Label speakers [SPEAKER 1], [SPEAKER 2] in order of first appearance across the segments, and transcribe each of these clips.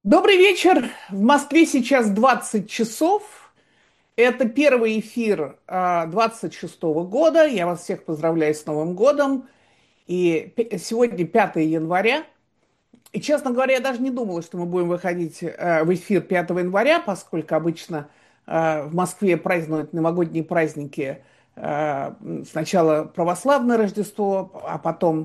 [SPEAKER 1] Добрый вечер. В Москве сейчас 20 часов. Это первый эфир 26 года. Я вас всех поздравляю с Новым годом. И сегодня 5 января. И, честно говоря, я даже не думала, что мы будем выходить в эфир 5 января, поскольку обычно в Москве празднуют новогодние праздники. Сначала православное Рождество, а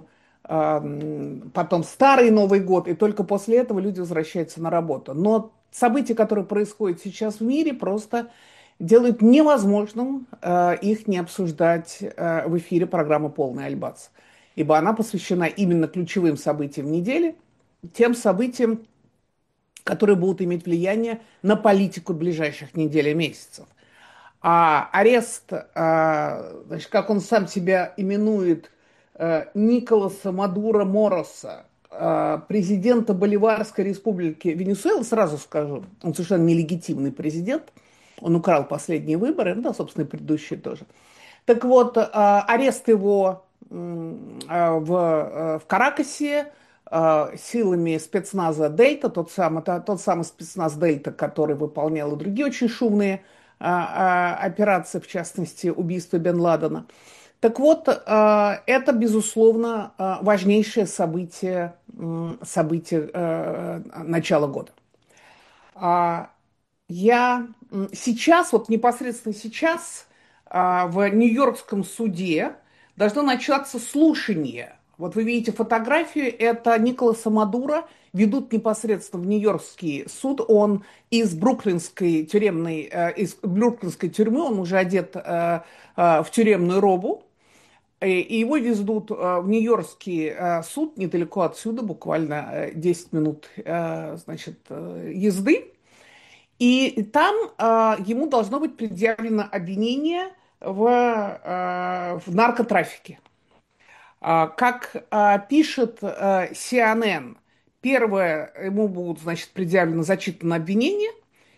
[SPEAKER 1] потом Старый Новый год, и только после этого люди возвращаются на работу. Но события, которые происходят сейчас в мире, просто делают невозможным их не обсуждать в эфире программы «Полный Альбац», ибо она посвящена именно ключевым событиям недели, тем событиям, которые будут иметь влияние на политику ближайших недель и месяцев. А арест, значит, как он сам себя именует, Николаса Мадуро Мороса, президента Боливарской республики Венесуэлы, сразу скажу, он совершенно нелегитимный президент, он украл последние выборы, ну да, собственно, и предыдущие тоже. Так вот, арест его в Каракасе силами спецназа Дельта, тот самый спецназ Дельта, который выполнял и другие очень шумные операции, в частности, убийство Бен Ладена. Так вот, это, безусловно, важнейшее событие начала года. Я сейчас, вот непосредственно сейчас, в Нью-Йоркском суде должно начаться слушание. Вот вы видите фотографию, это Николаса Мадуро ведут непосредственно в Нью-Йоркский суд. Он из бруклинской тюрьмы, он уже одет в тюремную робу. И его везут в Нью-Йоркский суд недалеко отсюда, буквально 10 минут значит, езды. И там ему должно быть предъявлено обвинение в наркотрафике. Как пишет CNN, первое, ему будут, значит, предъявлено зачитано обвинение,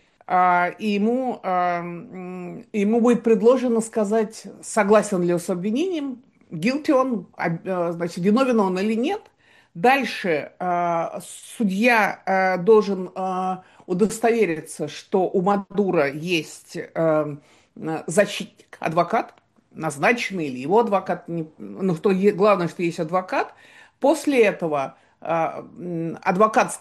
[SPEAKER 1] ему будет предложено сказать, согласен ли он с обвинением, guilty он, значит, виновен он или нет. Дальше судья должен удостовериться, что у Мадуро есть защитник, адвокат, назначенный или его адвокат, ну, главное, что есть адвокат. После этого адвокат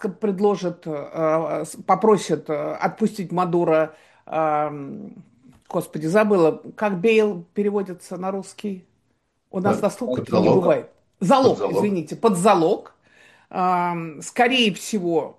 [SPEAKER 1] попросит отпустить Мадуро, господи, забыла, как бейл переводится на русский? У нас настолько
[SPEAKER 2] Под
[SPEAKER 1] этого не
[SPEAKER 2] залог.
[SPEAKER 1] бывает.
[SPEAKER 2] Под
[SPEAKER 1] Залог,
[SPEAKER 2] залог.
[SPEAKER 1] извините, под залог. Скорее всего,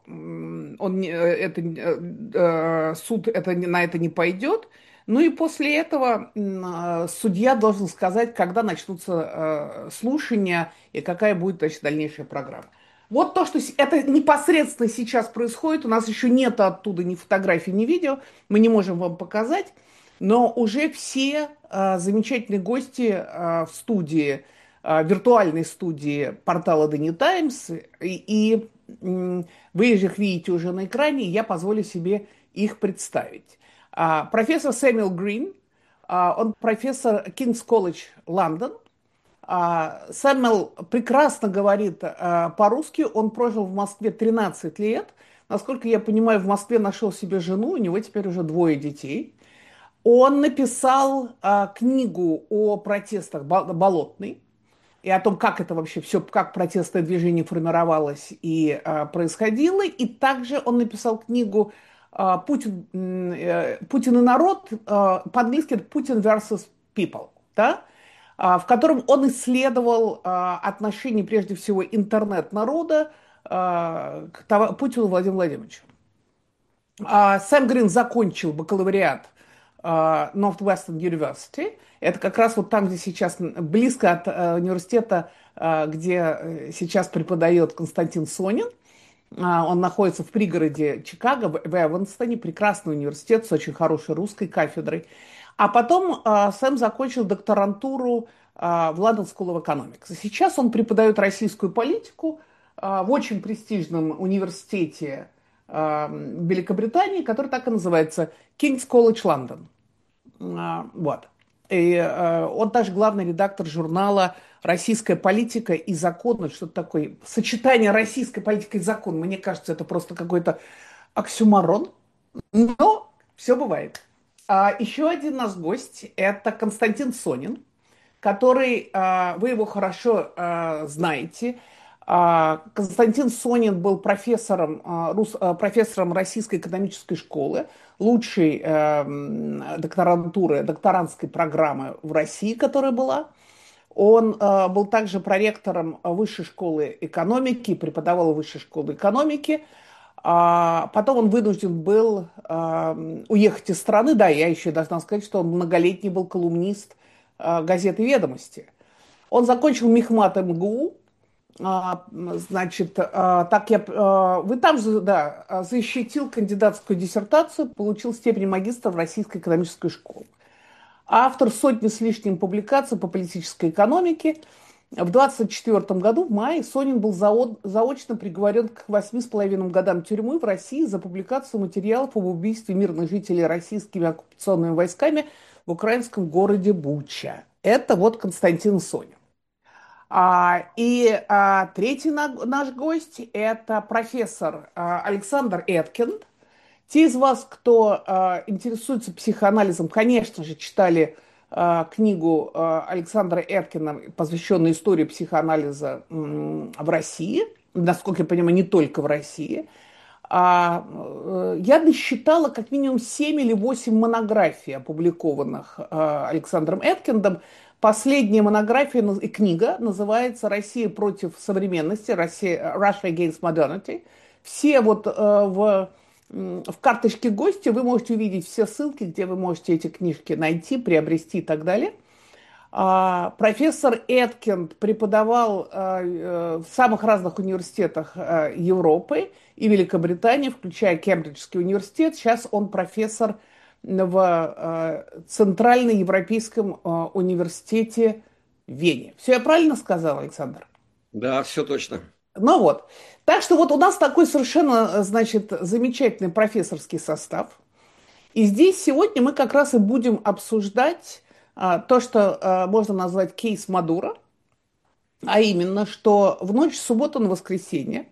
[SPEAKER 1] суд на это не пойдет. Ну и после этого судья должен сказать, когда начнутся слушания и какая будет, значит, дальнейшая программа. Вот то, что это непосредственно сейчас происходит. У нас еще нет оттуда ни фотографий, ни видео. Мы не можем вам показать. Но уже все замечательные гости в студии, виртуальной студии портала The New Times, вы их видите уже на экране, и я позволю себе их представить. Профессор Сэмюэл Грин, он профессор King's College Лондон. Сэмюэл прекрасно говорит по-русски, он прожил в Москве 13 лет. Насколько я понимаю, в Москве нашел себе жену, у него теперь уже двое детей. Он написал книгу о протестах «Болотный», и о том, как это вообще все, как протестное движение формировалось и происходило. И также он написал книгу «Путин и народ», по-английски это «Putin versus People», да? В котором он исследовал отношение, прежде всего, интернет-народа к Путину Владимиру Владимировичу. Сэм Грин закончил бакалавриат Northwestern University. Это как раз вот там, где сейчас, близко от университета, где сейчас преподает Константин Сонин. Он находится в пригороде Чикаго, в Эванстоне. Прекрасный университет с очень хорошей русской кафедрой. А потом Сэм закончил докторантуру в London School of Economics. Сейчас он преподает российскую политику в очень престижном университете Великобритании, который так и называется King's College London. Вот. И он даже главный редактор журнала «Российская политика и закон». Что-то такое. Сочетание российской политики и закон. Мне кажется, это просто какой-то Оксюмарон, но все бывает. Еще один наш гость – это Константин Сонин, который, вы его хорошо знаете. Константин Сонин был профессором Российской экономической школы, лучшей докторантской программы в России, которая была. Он был также проректором Высшей школы экономики, преподавал в Высшей школе экономики. Потом он вынужден был уехать из страны. Да, я еще должна сказать, что он многолетний был колумнист газеты «Ведомости». Он закончил мехмат МГУ. Значит, вы там же, да, защитил кандидатскую диссертацию, получил степень магистра в Российской экономической школе. Автор сотни с лишним публикаций по политической экономике. В 1924 году, в мае, Сонин был заочно приговорен к 8,5 годам тюрьмы в России за публикацию материалов об убийстве мирных жителей российскими оккупационными войсками в украинском городе Буча. Это вот Константин Сонин. Третий наш гость – это профессор Александр Эткин. Те из вас, кто интересуется психоанализом, конечно же, читали книгу Александра Эткина, посвященную истории психоанализа в России, насколько я понимаю, не только в России. Я насчитала как минимум 7 или 8 монографий, опубликованных Александром Эткиндом. Последняя монография и книга называется «Россия против современности», «Russia Against Modernity». Все вот в карточке гостя вы можете увидеть все ссылки, где вы можете эти книжки найти, приобрести и так далее. Профессор Эткинд преподавал в самых разных университетах Европы и Великобритании, включая Кембриджский университет. Сейчас он профессор в Центральноевропейском университете в Вене. Все я правильно сказала, Александр?
[SPEAKER 2] Да, все точно.
[SPEAKER 1] Ну вот. Так что вот у нас такой совершенно, значит, замечательный профессорский состав. И здесь сегодня мы как раз и будем обсуждать то, что можно назвать кейс Мадуро, а именно, что в ночь с субботы на воскресенье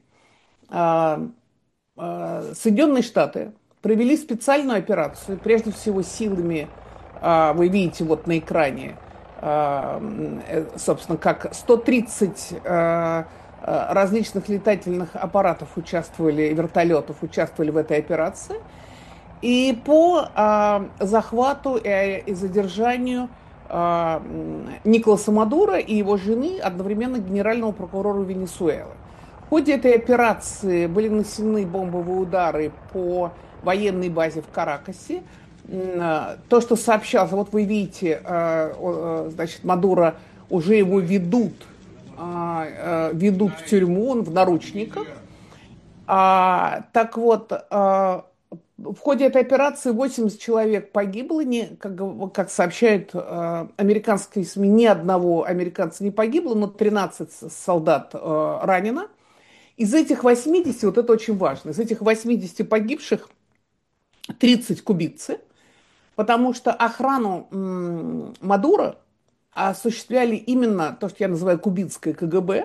[SPEAKER 1] Соединенные Штаты провели специальную операцию, прежде всего силами, вы видите вот на экране, собственно, как 130 различных летательных аппаратов участвовали, вертолетов участвовали в этой операции. И по захвату и задержанию Николаса Мадуро и его жены, одновременно генерального прокурора Венесуэлы. В ходе этой операции были нанесены бомбовые удары по военной базе в Каракасе. То, что сообщалось, вот вы видите, значит, Мадуро уже его ведут в тюрьму, он в наручниках. Так вот, в ходе этой операции 80 человек погибло, как сообщают американские СМИ, ни одного американца не погибло, но 13 солдат ранено. Из этих 80, вот это очень важно, из этих 80 погибших 30 кубинцы, потому что охрану Мадуро осуществляли именно то, что я называю кубинское КГБ.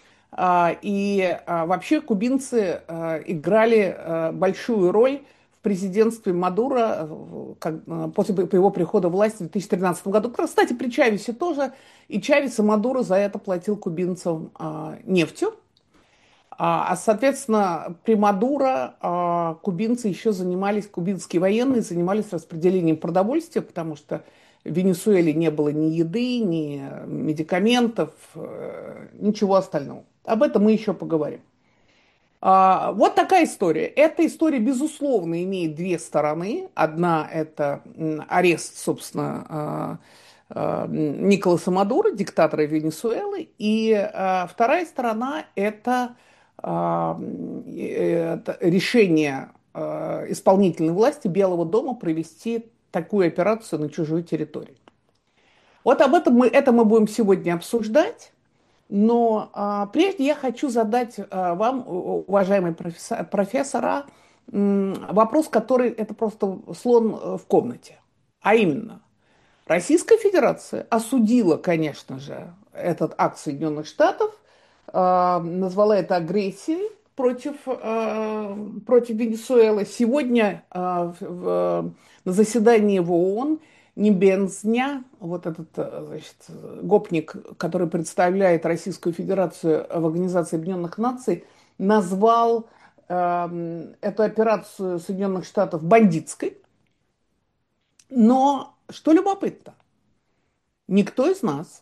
[SPEAKER 1] И вообще кубинцы играли большую роль в президентстве Мадуро после его прихода в власть в 2013 году. Кстати, при Чавесе тоже. И Чавес и Мадуро за это платил кубинцам нефтью. Соответственно, при Мадуро кубинцы еще кубинские военные занимались распределением продовольствия, потому что в Венесуэле не было ни еды, ни медикаментов, ничего остального. Об этом мы еще поговорим. Вот такая история. Эта история, безусловно, имеет две стороны. Одна – это арест, собственно, Николаса Мадуро, диктатора Венесуэлы. И вторая сторона – это решение исполнительной власти Белого дома провести такую операцию на чужой территории. Вот об этом мы будем сегодня обсуждать. Но прежде я хочу задать вам, уважаемые профессора, вопрос, который это просто слон в комнате. А именно, Российская Федерация осудила, конечно же, этот акт Соединенных Штатов, назвала это агрессией, против Венесуэлы. Сегодня на заседании в ООН Небензня, вот этот значит, гопник, который представляет Российскую Федерацию в Организации Объединенных Наций, назвал эту операцию Соединенных Штатов бандитской. Но что любопытно, никто из нас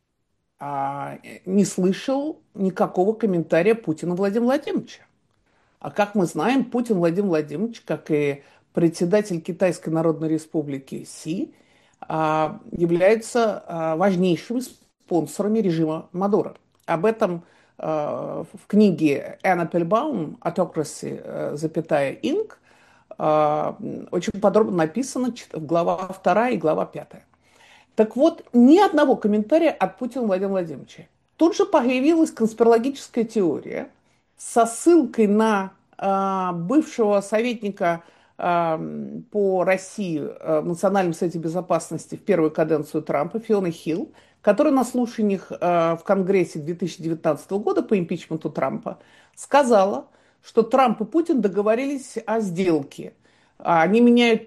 [SPEAKER 1] не слышал никакого комментария Путина Владимира Владимировича. А как мы знаем, Путин Владимир Владимирович, как и председатель Китайской Народной Республики Си, являются важнейшими спонсорами режима Мадуро. Об этом в книге Энн Applebaum «Autocracy, Inc.» очень подробно написано глава 2 и глава 5. Так вот, ни одного комментария от Путина Владимира Владимировича. Тут же появилась конспирологическая теория со ссылкой на бывшего советника по России в Национальном совете безопасности в первую каденцию Трампа Фионы Хилл, которая на слушаниях в Конгрессе 2019 года по импичменту Трампа сказала, что Трамп и Путин договорились о сделке. Они меняют,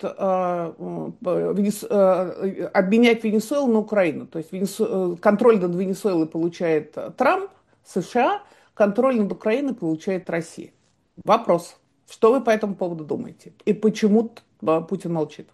[SPEAKER 1] обменять Венесуэлу на Украину. То есть контроль над Венесуэлой получает Трамп, США, контроль над Украиной получает Россия. Вопрос. Что вы по этому поводу думаете? И почему Путин молчит?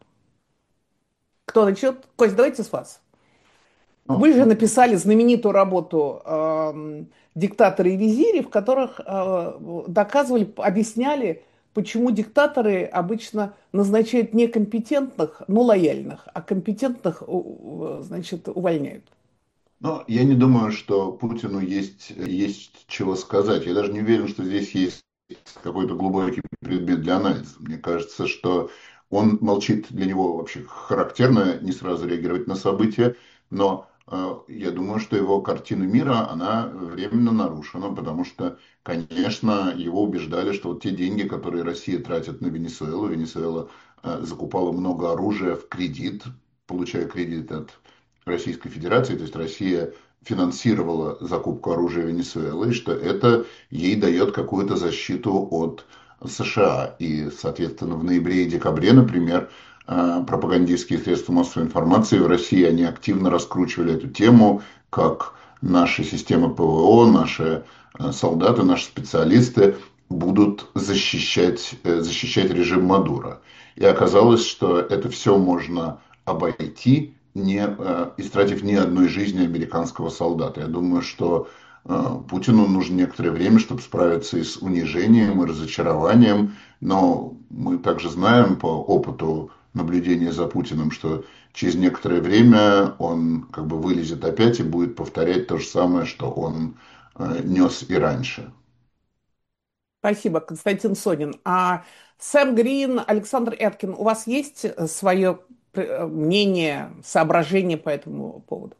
[SPEAKER 1] Кто начнет? Кость, давайте с вас.
[SPEAKER 2] Ну,
[SPEAKER 1] Вы же написали знаменитую работу «Диктаторы и визири», в которых доказывали, объясняли, почему диктаторы обычно назначают некомпетентных, но лояльных, а компетентных, значит, увольняют.
[SPEAKER 2] но я не думаю, что Путину есть чего сказать. Я даже не уверен, что здесь есть какой-то глубокий предмет для анализа. Мне кажется, что он молчит, для него вообще характерно не сразу реагировать на события, но я думаю, что его картина мира, она временно нарушена, потому что, конечно, его убеждали, что вот те деньги, которые Россия тратит на Венесуэлу, Венесуэла закупала много оружия в кредит, получая кредит от Российской Федерации, то есть Россия финансировала закупку оружия Венесуэлы, и что это ей дает какую-то защиту от США. И, соответственно, в ноябре и декабре, например, пропагандистские средства массовой информации в России, они активно раскручивали эту тему, как наши системы ПВО, наши солдаты, наши специалисты будут защищать режим Мадуро. И оказалось, что это все можно обойти, не истратив ни одной жизни американского солдата. Я думаю, что Путину нужно некоторое время, чтобы справиться и с унижением, и разочарованием. Но мы также знаем по опыту наблюдения за Путиным, что через некоторое время он как бы вылезет опять и будет повторять то же самое, что он нес и раньше.
[SPEAKER 1] Спасибо, Константин Сонин. А Сэм Грин, Александр Эткин, у вас есть свое мнение, соображение по этому поводу?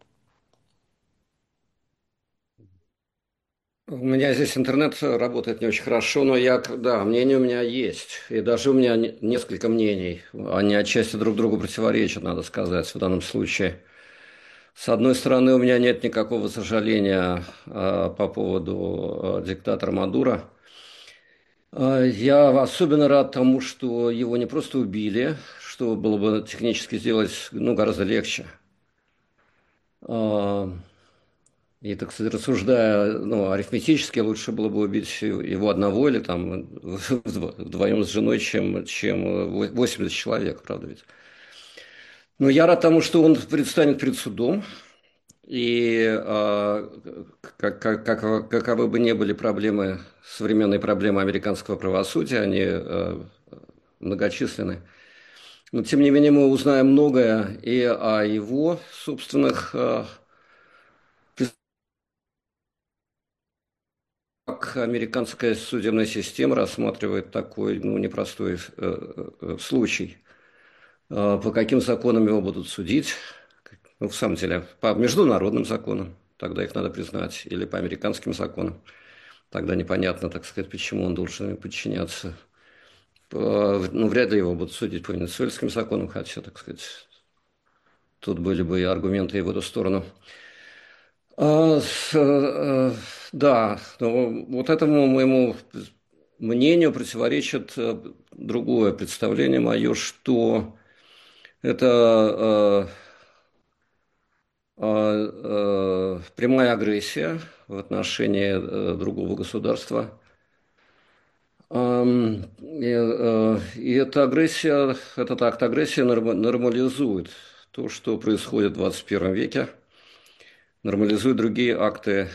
[SPEAKER 3] У меня здесь интернет работает не очень хорошо, но да, мнение у меня есть. И даже у меня несколько мнений. Они отчасти друг другу противоречат, надо сказать, в данном случае. С одной стороны, у меня нет никакого сожаления по поводу диктатора Мадуро. Я особенно рад тому, что его не просто убили, что было бы технически сделать гораздо легче. А, И, так сказать, рассуждая, арифметически, лучше было бы убить его одного или там вдвоем с женой, чем 80 человек, правда ведь. Но я рад тому, что он предстанет перед судом, и каковы бы ни были проблемы, современные проблемы американского правосудия, они многочисленны. Но, тем не менее, мы узнаем многое и о его собственных как американская судебная система рассматривает такой непростой случай? По каким законам его будут судить? В самом деле, по международным законам, тогда их надо признать, или по американским законам. Тогда непонятно, так сказать, почему он должен им подчиняться. Вряд ли его будут судить по венесуэльским законам, хотя, так сказать, тут были бы и аргументы и в эту сторону. Да, но вот этому моему мнению противоречит другое представление мое, что это прямая агрессия в отношении другого государства. И эта агрессия, этот акт агрессии нормализует то, что происходит в 21 веке, нормализует другие акты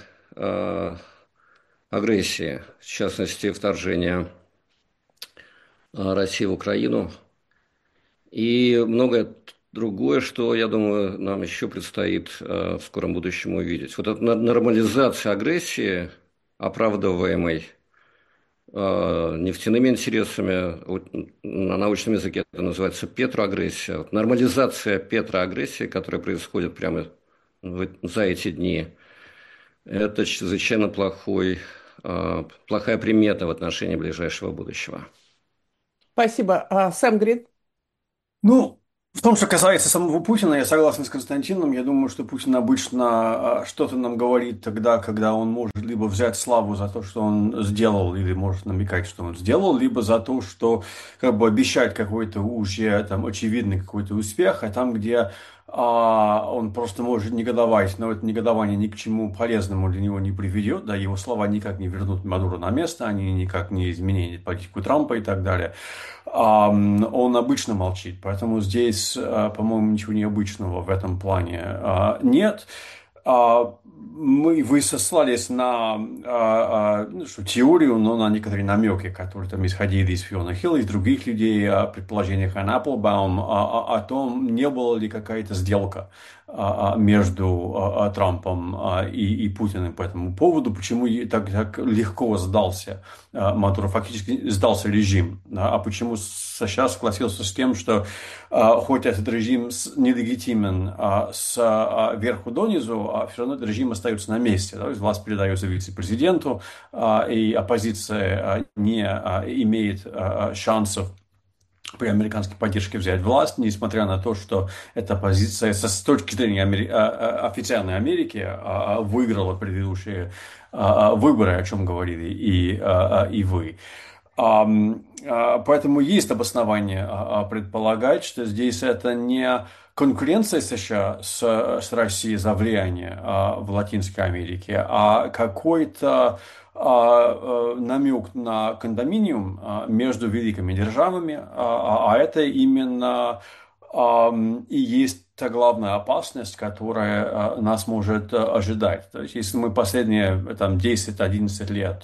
[SPEAKER 3] агрессии, в частности, вторжение России в Украину и многое другое, что, я думаю, нам еще предстоит в скором будущем увидеть. Вот эта нормализация агрессии, оправдываемой нефтяными интересами, на научном языке это называется петроагрессия. Вот нормализация петроагрессии, которая происходит прямо за эти дни, это чрезвычайно плохая примета в отношении ближайшего будущего.
[SPEAKER 1] Спасибо. Сэм Грин.
[SPEAKER 4] Ну, в том, что касается самого Путина, я согласен с Константином. Я думаю, что Путин обычно что-то нам говорит тогда, когда он может либо взять славу за то, что он сделал, или может намекать, что он сделал, либо за то, что как бы обещать какой-то уже там очевидный какой-то успех, а там, где он просто может негодовать, но это негодование ни к чему полезному для него не приведет, да, его слова никак не вернут Мадуро на место, они никак не изменят политику Трампа и так далее. Он обычно молчит, поэтому здесь, по-моему, ничего необычного в этом плане нет. Вы сослались на теорию, но на некоторые намеки, которые там исходили из Фиона Хилла, из других людей, о предположениях Анны Applebaum, о том, не была ли какая-то сделка между Трампом и Путиным по этому поводу, почему так легко сдался Мадуро, фактически сдался режим, а почему США согласился с тем, что хоть этот режим нелегитимен сверху донизу, все равно этот режим остается на месте. Да? Власть передается вице-президенту, и оппозиция не имеет шансов при американской поддержке взять власть, несмотря на то, что эта позиция с точки зрения официальной Америки выиграла предыдущие выборы, о чем говорили и вы. Поэтому есть обоснование предполагать, что здесь это не конкуренция США с Россией за влияние в Латинской Америке, а какой-то намек на кондоминиум между великими державами, а это именно и есть та главная опасность, которая нас может ожидать. То есть, если мы последние там, 10-11 лет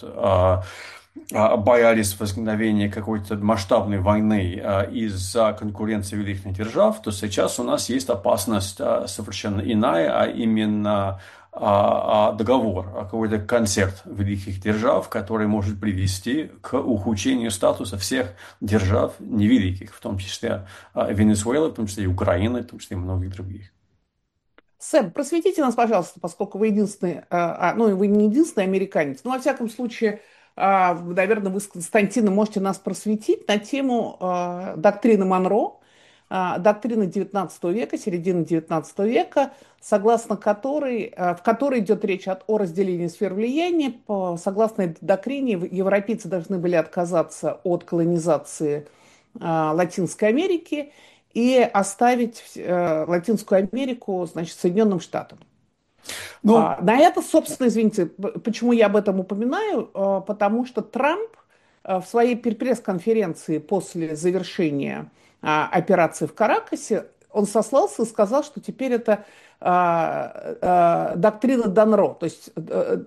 [SPEAKER 4] боялись возникновения какой-то масштабной войны из-за конкуренции великих держав, то сейчас у нас есть опасность совершенно иная, а именно договор, какой-то концерт великих держав, который может привести к ухудшению статуса всех держав невеликих, в том числе Венесуэлы, в том числе и Украины, в том числе и многих других.
[SPEAKER 1] Сэм, просветите нас, пожалуйста, поскольку вы единственный, ну, вы не единственный американец, но, во всяком случае, наверное, вы с Константином можете нас просветить на тему доктрины Монро, доктрины XIX века, середины XIX века, согласно которой, в которой идет речь о разделении сфер влияния. Согласно этой докрине, европейцы должны были отказаться от колонизации Латинской Америки и оставить Латинскую Америку, значит, Соединенным Штатам. На это, собственно, извините, почему я об этом упоминаю, потому что Трамп в своей пресс-конференции после завершения операции в Каракасе, он сослался и сказал, что теперь это доктрина Донро, то есть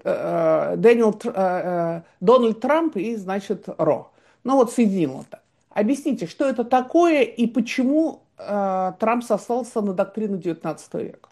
[SPEAKER 1] Дональд Трамп и, значит, Ро. Ну вот соединил это. Объясните, что это такое и почему Трамп сослался на доктрину XIX века?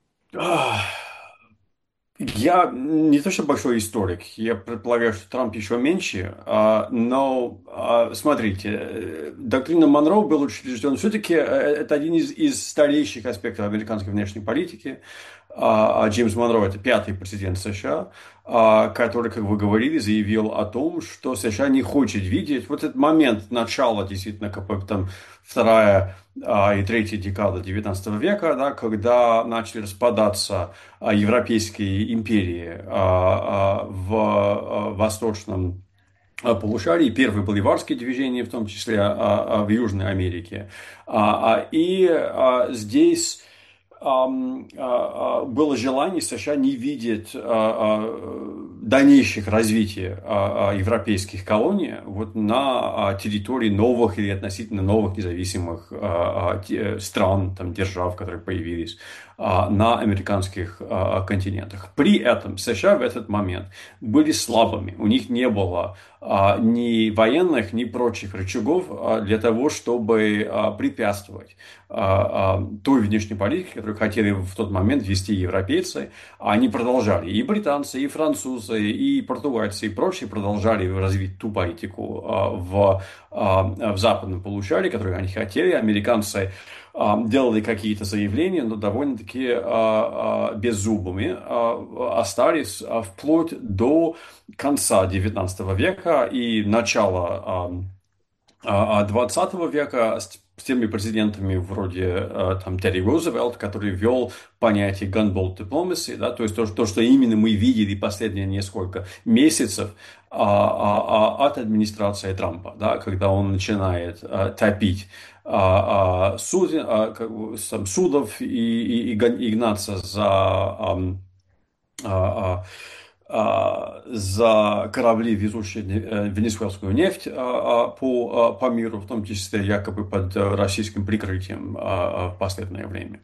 [SPEAKER 4] Я не то что большой историк, я предполагаю, что Трамп еще меньше, но смотрите, доктрина Монро была учреждена, все-таки это один из старейших аспектов американской внешней политики. Джеймс Монро – это пятый президент США, который, как вы говорили, заявил о том, что США не хочет видеть вот этот момент начала, действительно, как там вторая и третья декада XIX века, да, когда начали распадаться европейские империи в Восточном полушарий. Первые боливарские движения, в том числе в Южной Америке. Здесь было желание США не видеть дальнейших развития европейских колоний вот на территории новых или относительно новых независимых стран, там, держав, которые появились на американских континентах. При этом США в этот момент были слабыми. У них не было ни военных, ни прочих рычагов для того, чтобы препятствовать той внешней политике, которую хотели в тот момент вести европейцы. Они продолжали, и британцы, и французы, и португальцы, и прочие продолжали развить ту политику в западном полушарии, которую они хотели. Американцы делали какие-то заявления, но довольно-таки беззубыми остались вплоть до конца XIX века и начала XX века с теми президентами вроде там, Тедди Рузвельт, который ввел понятие gunboat diplomacy, да, то есть то, что именно мы видели последние несколько месяцев от администрации Трампа, да, когда он начинает топить судов и гнаться за корабли, везущие венесуэльскую нефть по миру, в том числе якобы под российским прикрытием в последнее время.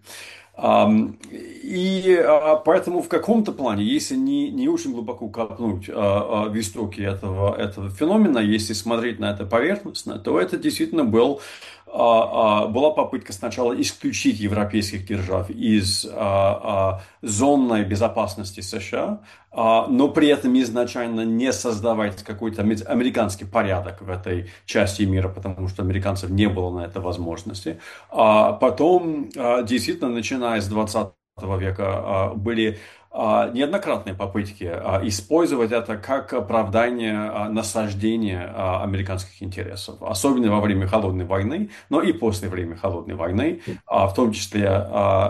[SPEAKER 4] Поэтому в каком-то плане, если не очень глубоко копнуть в истоки этого феномена, если смотреть на это поверхностно, то это действительно была попытка сначала исключить европейских держав из зоны безопасности США, но при этом изначально не создавать какой-то американский порядок в этой части мира, потому что американцев не было на это возможности. Потом, действительно, начиная с 20 века, были неоднократные попытки использовать это как оправдание насаждения американских интересов, особенно во время Холодной войны, но и после времени Холодной войны, в том числе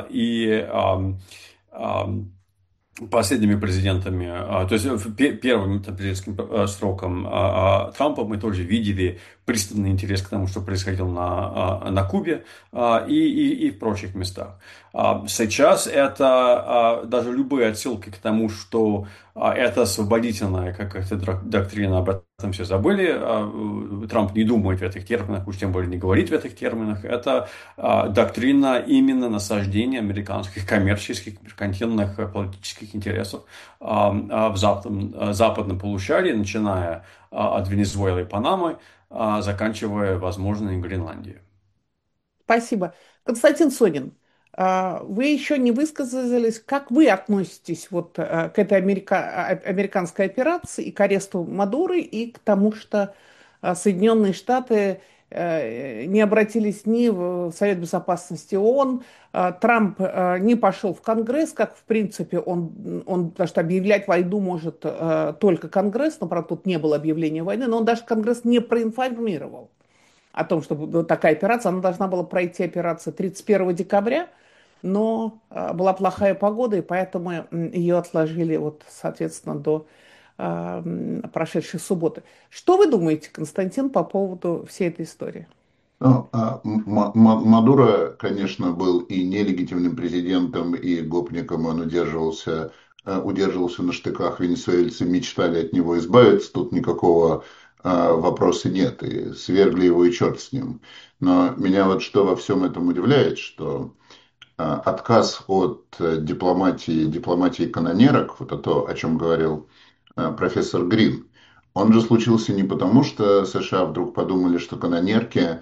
[SPEAKER 4] последними президентами, то есть первым президентским сроком Трампа мы тоже видели пристальный интерес к тому, что происходило на Кубе и в прочих местах. Сейчас это даже любые отсылки к тому, что это освободительная какая-то доктрина, об этом все забыли. Трамп не думает в этих терминах, уж тем более не говорит в этих терминах. Это доктрина именно насаждения американских коммерческих, меркантильных политических интересов в западном полушарии, начиная от Венесуэлы и Панамы, заканчивая, возможно, и Гренландией.
[SPEAKER 1] Спасибо. Константин Сонин, вы еще не высказались, как вы относитесь вот к этой американской операции и к аресту Мадуры, и к тому, что Соединенные Штаты не обратились ни в Совет Безопасности ООН, Трамп не пошел в Конгресс, как в принципе потому что объявлять войну может только Конгресс, но, правда, тут не было объявления войны, но он даже Конгресс не проинформировал о том, что такая операция, она должна была пройти операция 31 декабря, но была плохая погода, и поэтому ее отложили, вот, соответственно, до прошедшей субботы. Что вы думаете, Константин, по поводу всей этой истории?
[SPEAKER 2] Ну, Мадуро, конечно, был и нелегитимным президентом, и гопником. Он удерживался на штыках. Венесуэльцы мечтали от него избавиться. Тут никакого вопроса нет. И свергли его, и черт с ним. Но меня вот что во всем этом удивляет, что отказ от дипломатии канонерок, вот то, о чем говорил профессор Грин, он же случился не потому, что США вдруг подумали, что канонерки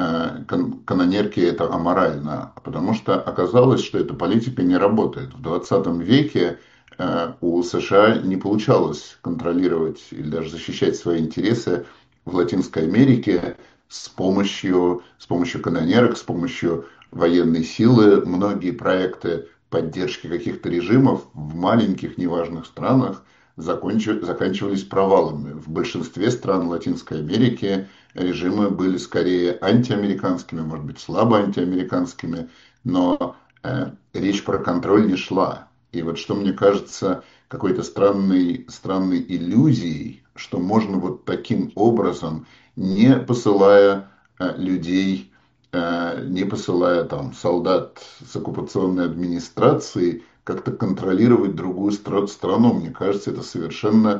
[SPEAKER 2] это аморально, а потому что оказалось, что эта политика не работает. В 20 веке у США не получалось контролировать или даже защищать свои интересы в Латинской Америке с помощью канонерок, с помощью военной силы. Многие проекты поддержки каких-то режимов в маленьких неважных странах заканчивались провалами. В большинстве стран Латинской Америки режимы были скорее антиамериканскими, может быть, слабо антиамериканскими, но речь про контроль не шла. И вот что мне кажется какой-то странной иллюзией что можно вот таким образом, не посылая людей, не посылая там солдат с оккупационной администрации, как-то контролировать другую страну. Мне кажется, это совершенно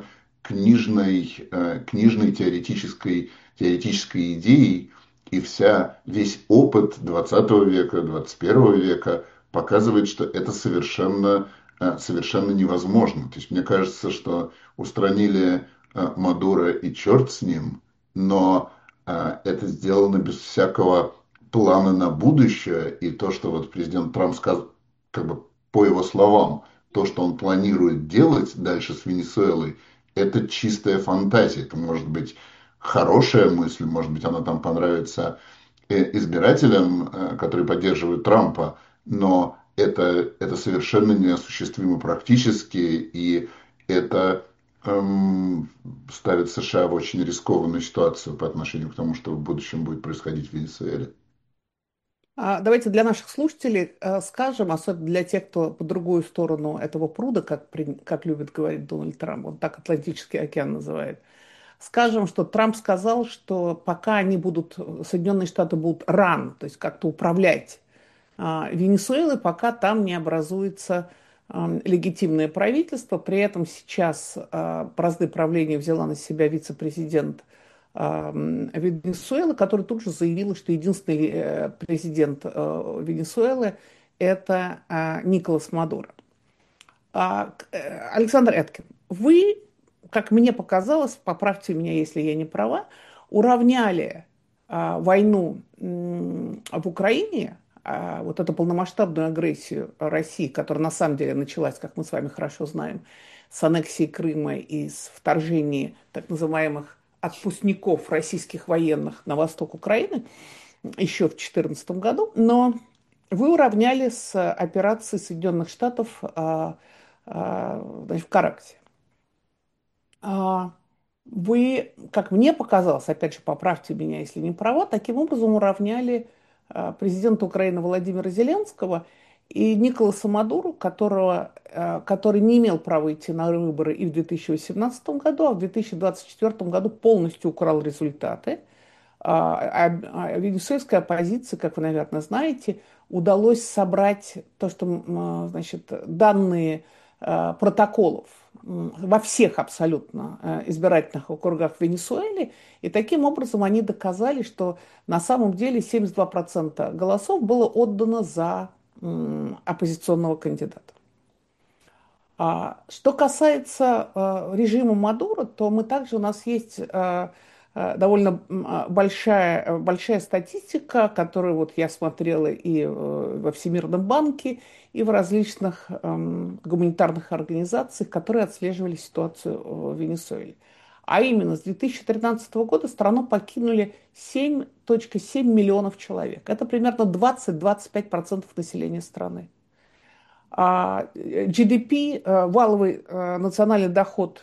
[SPEAKER 2] книжной теоретической идеей, и весь опыт 20 века, 21 века показывает, что это совершенно невозможно. То есть мне кажется, что устранили Мадуро и черт с ним, но это сделано без всякого плана на будущее, и то, что вот президент Трамп сказал, как бы по его словам, то, что он планирует делать дальше с Венесуэлой, это чистая фантазия. Это может быть хорошая мысль, может быть, она там понравится избирателям, которые поддерживают Трампа, но это совершенно неосуществимо практически, и это ставит США в очень рискованную ситуацию по отношению к тому, что в будущем будет происходить в Венесуэле.
[SPEAKER 1] Давайте для наших слушателей скажем, особенно для тех, кто по другую сторону этого пруда, как любит говорить Дональд Трамп, он так Атлантический океан называет, скажем, что Трамп сказал, что пока Соединенные Штаты будут то есть как-то управлять Венесуэлой, пока там не образуется легитимное правительство. При этом сейчас бразды правления взяла на себя вице-президент Венесуэлы, который тут же заявила, что единственный президент Венесуэлы – это Николас Мадуро. Александр Эткин, вы, как мне показалось, поправьте меня, если я не права, уравняли войну в Украине, вот эту полномасштабную агрессию России, которая на самом деле началась, как мы с вами хорошо знаем, с аннексии Крыма и с вторжения так называемых отпускников российских военных на восток Украины еще в 2014 году, но вы уравняли с операцией Соединенных Штатов в Караксе. Вы, как мне показалось, опять же, поправьте меня, если не права, таким образом уравняли президента Украины Владимира Зеленского и Николаса Мадуро, который не имел права идти на выборы и в 2018 году, а в 2024 году полностью украл результаты. Венесуэльской оппозиции, как вы, наверное, знаете, удалось собрать то, что, значит, данные протоколов во всех абсолютно избирательных округах в Венесуэле, и таким образом они доказали, что на самом деле 72% голосов было отдано за оппозиционного кандидата. Что касается режима Мадуро, то у нас есть довольно большая статистика, которую вот я смотрела и во Всемирном банке, и в различных гуманитарных организациях, которые отслеживали ситуацию в Венесуэле. А именно, с 2013 года страну покинули 7,7 миллионов человек. Это примерно 20-25% населения страны. GDP, валовый национальный доход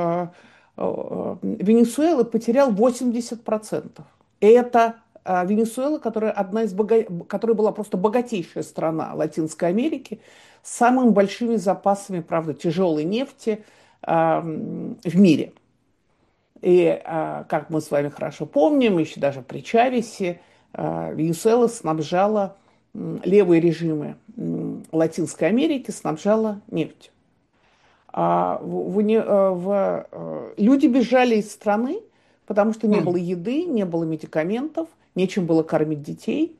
[SPEAKER 1] Венесуэлы потерял 80%. И это Венесуэла, которая была просто богатейшая страна Латинской Америки, с самыми большими запасами, правда, тяжелой нефти в мире. И, как мы с вами хорошо помним, еще даже при Чавесе Венесуэла снабжала левые режимы Латинской Америки, снабжала нефтью. Люди бежали из страны, потому что не было еды, не было медикаментов, нечем было кормить детей.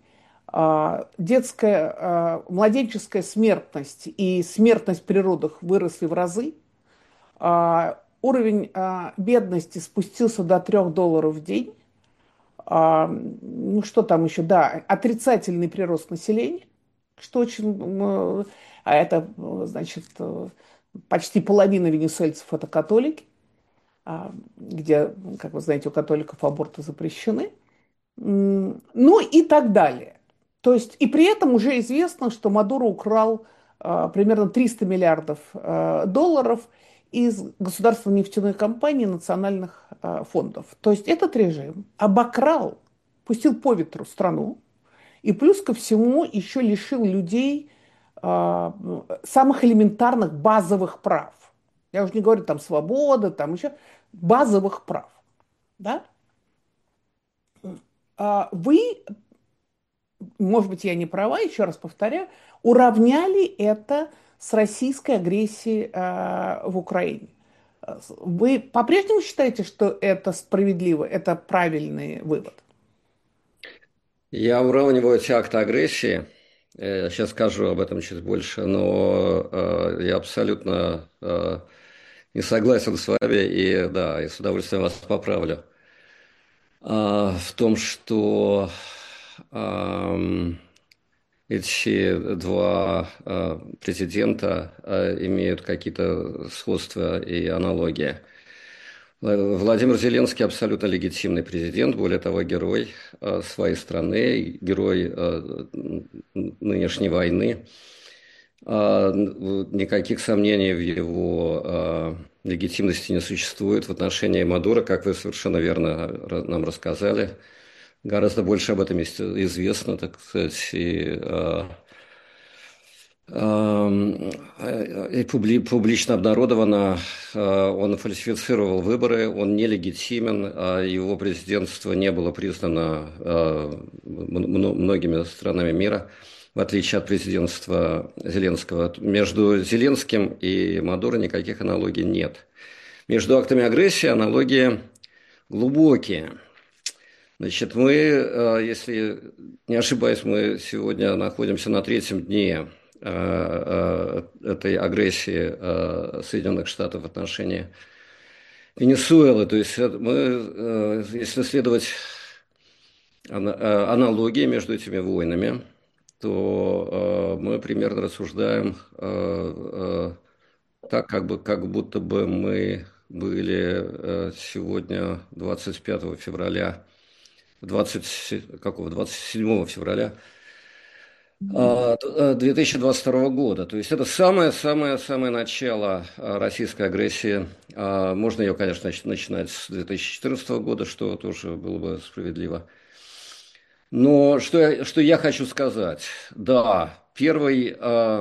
[SPEAKER 1] Младенческая смертность и смертность при родах выросли в разы. Уровень бедности спустился до $3 в день. Что там еще? Да, отрицательный прирост населения, что очень... это, значит, почти половина венесуэльцев – это католики, где, как вы знаете, у католиков аборты запрещены. Ну и так далее. То есть, и при этом уже известно, что Мадуро украл примерно 300 миллиардов долларов из государственной нефтяной компании национальных фондов. То есть этот режим обокрал, пустил по ветру страну, и плюс ко всему еще лишил людей самых элементарных базовых прав. Я уже не говорю там свободы, там еще базовых прав, да? Вы, может быть, я не права, еще раз повторяю, уравняли это с российской агрессией в Украине. Вы по-прежнему считаете, что это справедливо, это правильный вывод?
[SPEAKER 3] Я уравниваю эти акты агрессии. Сейчас скажу об этом чуть больше, но я абсолютно не согласен с вами и, да, и с удовольствием вас поправлю. В том, что эти два президента имеют какие-то сходства и аналогии. Владимир Зеленский абсолютно легитимный президент, более того, герой своей страны, герой нынешней войны. Никаких сомнений в его легитимности не существует в отношении Мадуро, как вы совершенно верно нам рассказали. Гораздо больше об этом известно, так сказать, и публично обнародовано. Он фальсифицировал выборы, он нелегитимен, его президентство не было признано многими странами мира, в отличие от президентства Зеленского. Между Зеленским и Мадуро никаких аналогий нет. Между актами агрессии аналогии глубокие. Значит, мы, если не ошибаюсь, мы сегодня находимся на третьем дне этой агрессии Соединенных Штатов в отношении Венесуэлы. То есть мы, если следовать аналогии между этими войнами, то мы примерно рассуждаем так, как будто бы мы были сегодня 25 февраля, 27 февраля 2022 года. То есть это самое-самое-самое начало российской агрессии. Можно ее, конечно, начинать с 2014 года, что тоже было бы справедливо. Но что я хочу сказать? Да, первый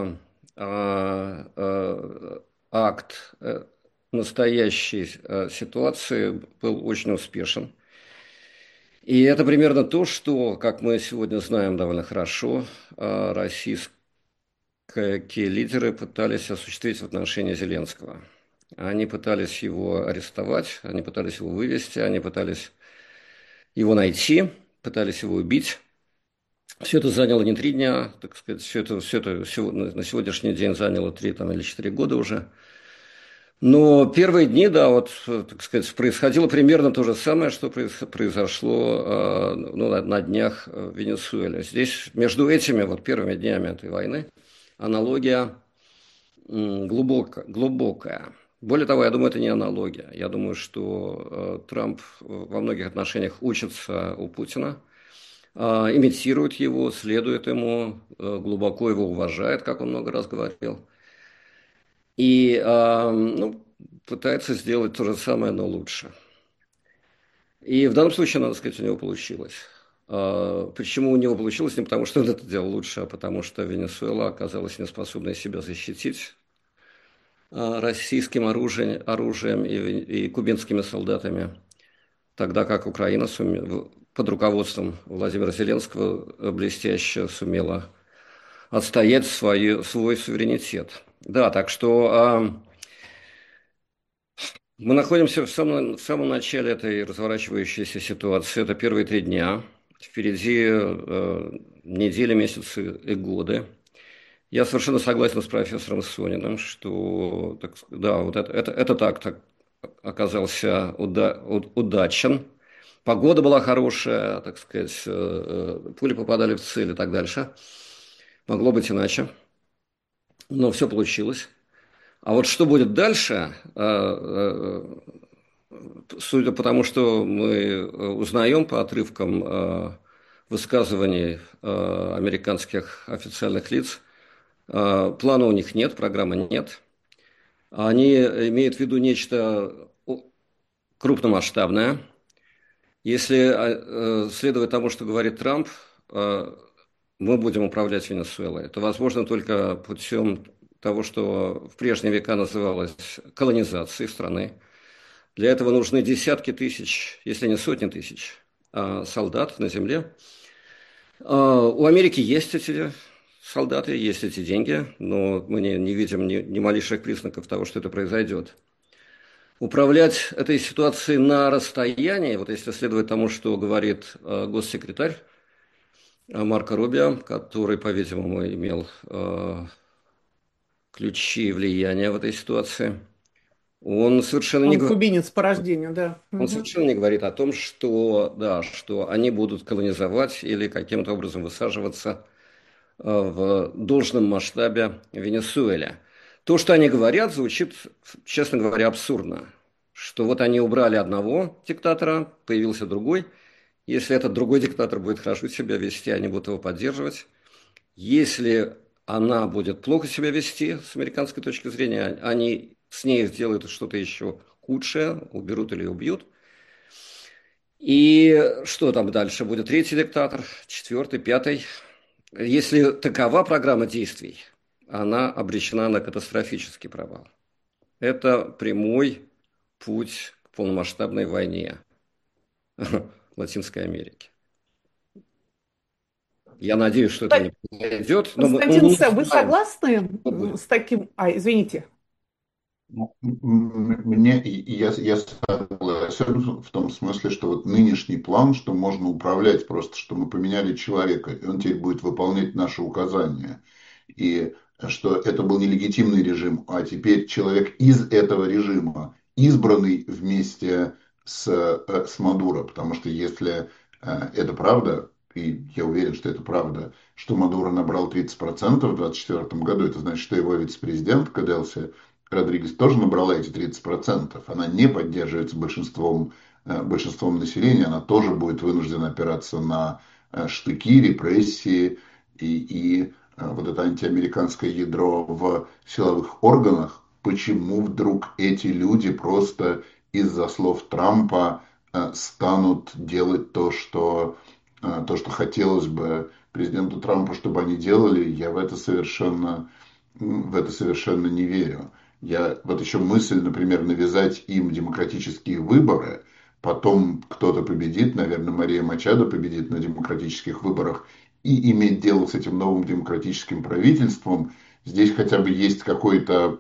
[SPEAKER 3] акт настоящей ситуации был очень успешен. И это примерно то, что, как мы сегодня знаем довольно хорошо, российские лидеры пытались осуществить в отношении Зеленского. Они пытались его арестовать, они пытались его вывести, они пытались его найти, пытались его убить. Все это заняло не 3 дня, так сказать, все это на сегодняшний день заняло 3 или 4 года уже. Но первые дни, да, вот, так сказать, происходило примерно то же самое, что произошло на днях в Венесуэле. Здесь между этими вот первыми днями этой войны аналогия глубокая. Более того, я думаю, это не аналогия. Я думаю, что Трамп во многих отношениях учится у Путина, имитирует его, следует ему, глубоко его уважает, как он много раз говорил. И пытается сделать то же самое, но лучше. И в данном случае, надо сказать, у него получилось. Почему у него получилось? Не потому, что он это делал лучше, а потому, что Венесуэла оказалась неспособной себя защитить российским оружием и кубинскими солдатами, тогда как Украина под руководством Владимира Зеленского блестяще сумела отстоять свой суверенитет. Да, так что мы находимся в самом начале этой разворачивающейся ситуации. Это первые 3 дня. Впереди недели, месяцы и годы. Я совершенно согласен с профессором Сониным, что да, вот этот акт оказался удачен. Погода была хорошая, так сказать, пули попадали в цель и так дальше. Могло быть иначе, но все получилось. А вот что будет дальше, судя по тому, что мы узнаем по отрывкам высказываний американских официальных лиц, плана у них нет, программы нет. Они имеют в виду нечто крупномасштабное. Если следовать тому, что говорит Трамп, мы будем управлять Венесуэлой. Это возможно только путем того, что в прежние века называлось колонизацией страны. Для этого нужны десятки тысяч, если не сотни тысяч солдат на земле. У Америки есть эти солдаты, есть эти деньги, но мы не видим ни малейших признаков того, что это произойдет. Управлять этой ситуацией на расстоянии, вот если следовать тому, что говорит госсекретарь Марко Рубио, который, по-видимому, имел ключи влияния в этой ситуации, он совершенно не
[SPEAKER 1] Он
[SPEAKER 3] говорит.
[SPEAKER 1] кубинец по рождению, да.
[SPEAKER 3] Он совершенно не говорит о том, что, да, что они будут колонизовать или каким-то образом высаживаться в должном масштабе в Венесуэле. То, что они говорят, звучит, честно говоря, абсурдно. Что вот они убрали одного диктатора, появился другой. Если этот другой диктатор будет хорошо себя вести, они будут его поддерживать. Если она будет плохо себя вести с американской точки зрения, они с ней сделают что-то еще худшее, уберут или убьют. И что там дальше? Будет третий диктатор, четвертый, пятый. Если такова программа действий, она обречена на катастрофический провал. Это прямой путь к полномасштабной войне Латинской Америки. Я надеюсь, что этого не произойдет.
[SPEAKER 1] Константин Сэм, вы согласны с таким... извините.
[SPEAKER 2] Я согласен в том смысле, что вот нынешний план, что можно управлять просто, что мы поменяли человека, и он теперь будет выполнять наши указания. И что это был нелегитимный режим, а теперь человек из этого режима, избранный вместе с Мадуро. Потому что если это правда, и я уверен, что это правда, что Мадуро набрал 30% в 2024 году, это значит, что его вице-президент Каделси Родригес тоже набрала эти 30%. Она не поддерживается большинством населения, она тоже будет вынуждена опираться на штыки, репрессии и вот это антиамериканское ядро в силовых органах. Почему вдруг эти люди просто из-за слов Трампа станут делать то, что хотелось бы президенту Трампу, чтобы они делали? Я в это совершенно не верю. Вот еще мысль, например, навязать им демократические выборы, потом кто-то победит, наверное, Мария Мачадо победит на демократических выборах, и иметь дело с этим новым демократическим правительством, здесь хотя бы есть какая-то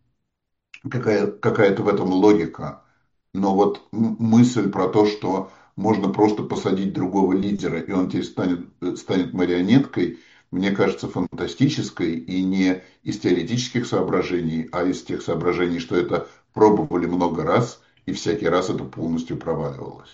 [SPEAKER 2] в этом логика. Но вот мысль про то, что можно просто посадить другого лидера, и он теперь станет марионеткой, мне кажется фантастической, и не из теоретических соображений, а из тех соображений, что это пробовали много раз, и всякий раз это полностью проваливалось.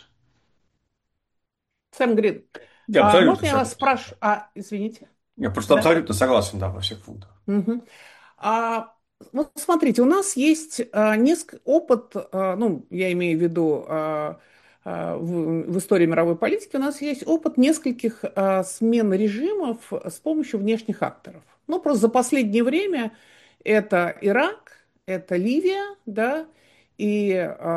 [SPEAKER 1] Сэм Грин,
[SPEAKER 4] Я абсолютно
[SPEAKER 1] можно я вас
[SPEAKER 4] согласен.
[SPEAKER 1] спрашиваю? Извините.
[SPEAKER 4] Я просто абсолютно согласен, да, во всех пунктах.
[SPEAKER 1] Угу. Вот смотрите, у нас есть несколько опыт, я имею в виду в истории мировой политики, у нас есть опыт нескольких смен режимов с помощью внешних акторов. Ну, просто за последнее время это Ирак, это Ливия, да, и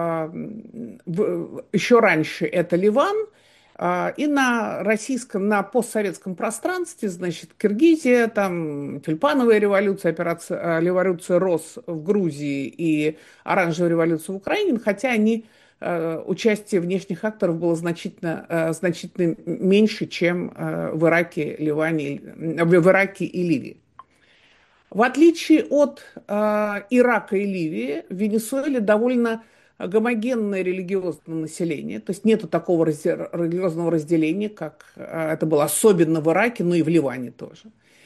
[SPEAKER 1] еще раньше это Ливан, и на российском, на постсоветском пространстве, значит, Киргизия, там тюльпановая революция, революция РОС в Грузии и оранжевая революция в Украине, хотя участие внешних акторов было значительно меньше, чем в Ираке, в Ираке и Ливии. В отличие от Ирака и Ливии, в Венесуэле довольно гомогенное религиозное население, то есть нету такого религиозного разделения, как это было особенно в Ираке, но и в Ливане тоже.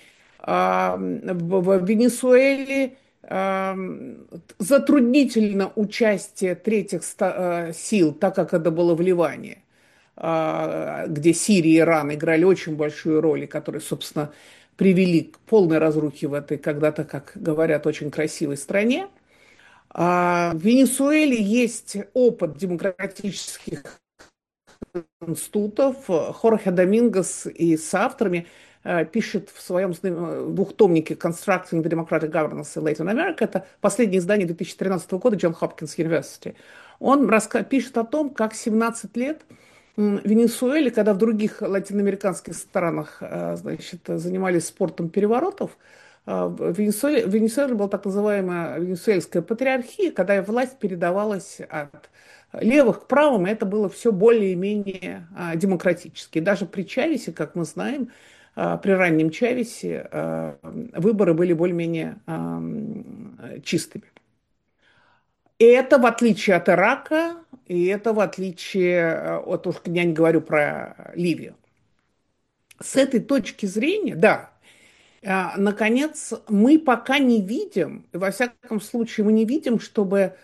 [SPEAKER 1] В Венесуэле затруднительно участие третьих сил, так как это было в Ливане, где Сирия и Иран играли очень большую роль, и которые, собственно, привели к полной разрухе в этой когда-то, как говорят, очень красивой стране. В Венесуэле есть опыт демократических институтов. Хорхе Домингес и с авторами пишет в своем двухтомнике «Constructing the Democratic Governance in Latin America». Это последнее издание 2013 года Джон Хопкинс University. Он пишет о том, как 17 лет в Венесуэле, когда в других латиноамериканских странах, значит, занимались спортом переворотов, В Венесуэле была так называемая венесуэльская патриархия, когда власть передавалась от левых к правым, и это было все более-менее демократически. Даже при Чавесе, как мы знаем, при раннем Чавесе выборы были более-менее чистыми. И это в отличие от Ирака, и это в отличие, вот уж я не говорю про Ливию. С этой точки зрения, да, наконец, мы пока не видим, во всяком случае, мы не видим, чтобы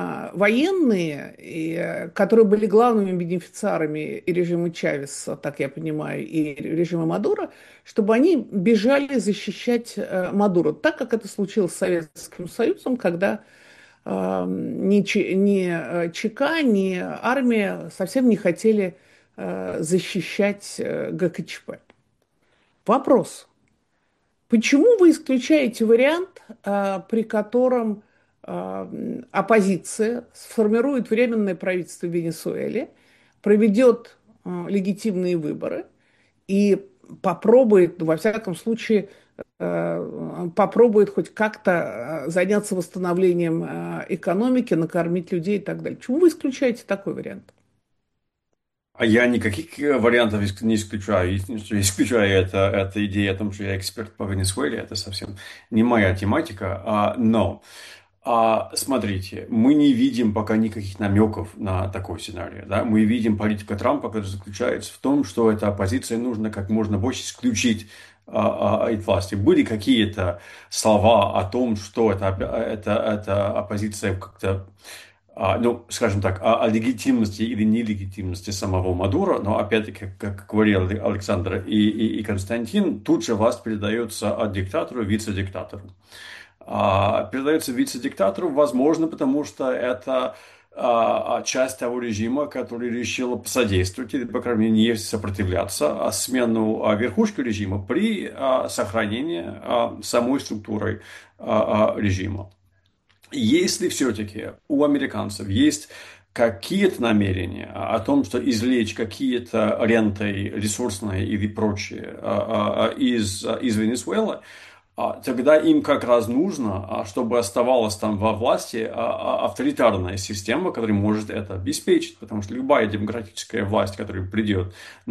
[SPEAKER 1] военные, которые были главными бенефициарами и режима Чавеса, так я понимаю, и режима Мадуро, чтобы они бежали защищать Мадуро, так как это случилось с Советским Союзом, когда ни ЧК, ни армия совсем не хотели защищать ГКЧП. Вопрос. Почему вы исключаете вариант, при котором оппозиция сформирует временное правительство в Венесуэле, проведет легитимные выборы и попробует, во всяком случае, попробует хоть как-то заняться восстановлением экономики, накормить людей и так далее? Почему вы исключаете такой вариант?
[SPEAKER 4] А я никаких вариантов не исключаю. Единственное, что я исключаю, это идея о том, что я эксперт по Венесуэле. Это совсем не моя тематика. Но смотрите, мы не видим пока никаких намеков на такой сценарий. Да? Мы видим политику Трампа, которая заключается в том, что эта оппозиция нужно как можно больше исключить от власти. Были какие-то слова о том, что эта оппозиция как-то, ну, скажем так, о легитимности или нелегитимности самого Мадуро, но опять-таки, как говорил Александр и Константин, тут же власть передается от диктатора вице-диктатору. Передается вице-диктатору, возможно, потому что это часть того режима, который решил посодействовать или, по крайней мере, не сопротивляться смену верхушки режима при сохранении самой структуры режима. Если все-таки у американцев есть какие-то намерения о том, что извлечь какие-то ренты ресурсные или прочие из Венесуэлы, тогда им как раз нужно, чтобы оставалась там во власти авторитарная система, которая может это обеспечить, потому что любая демократическая власть, которая придет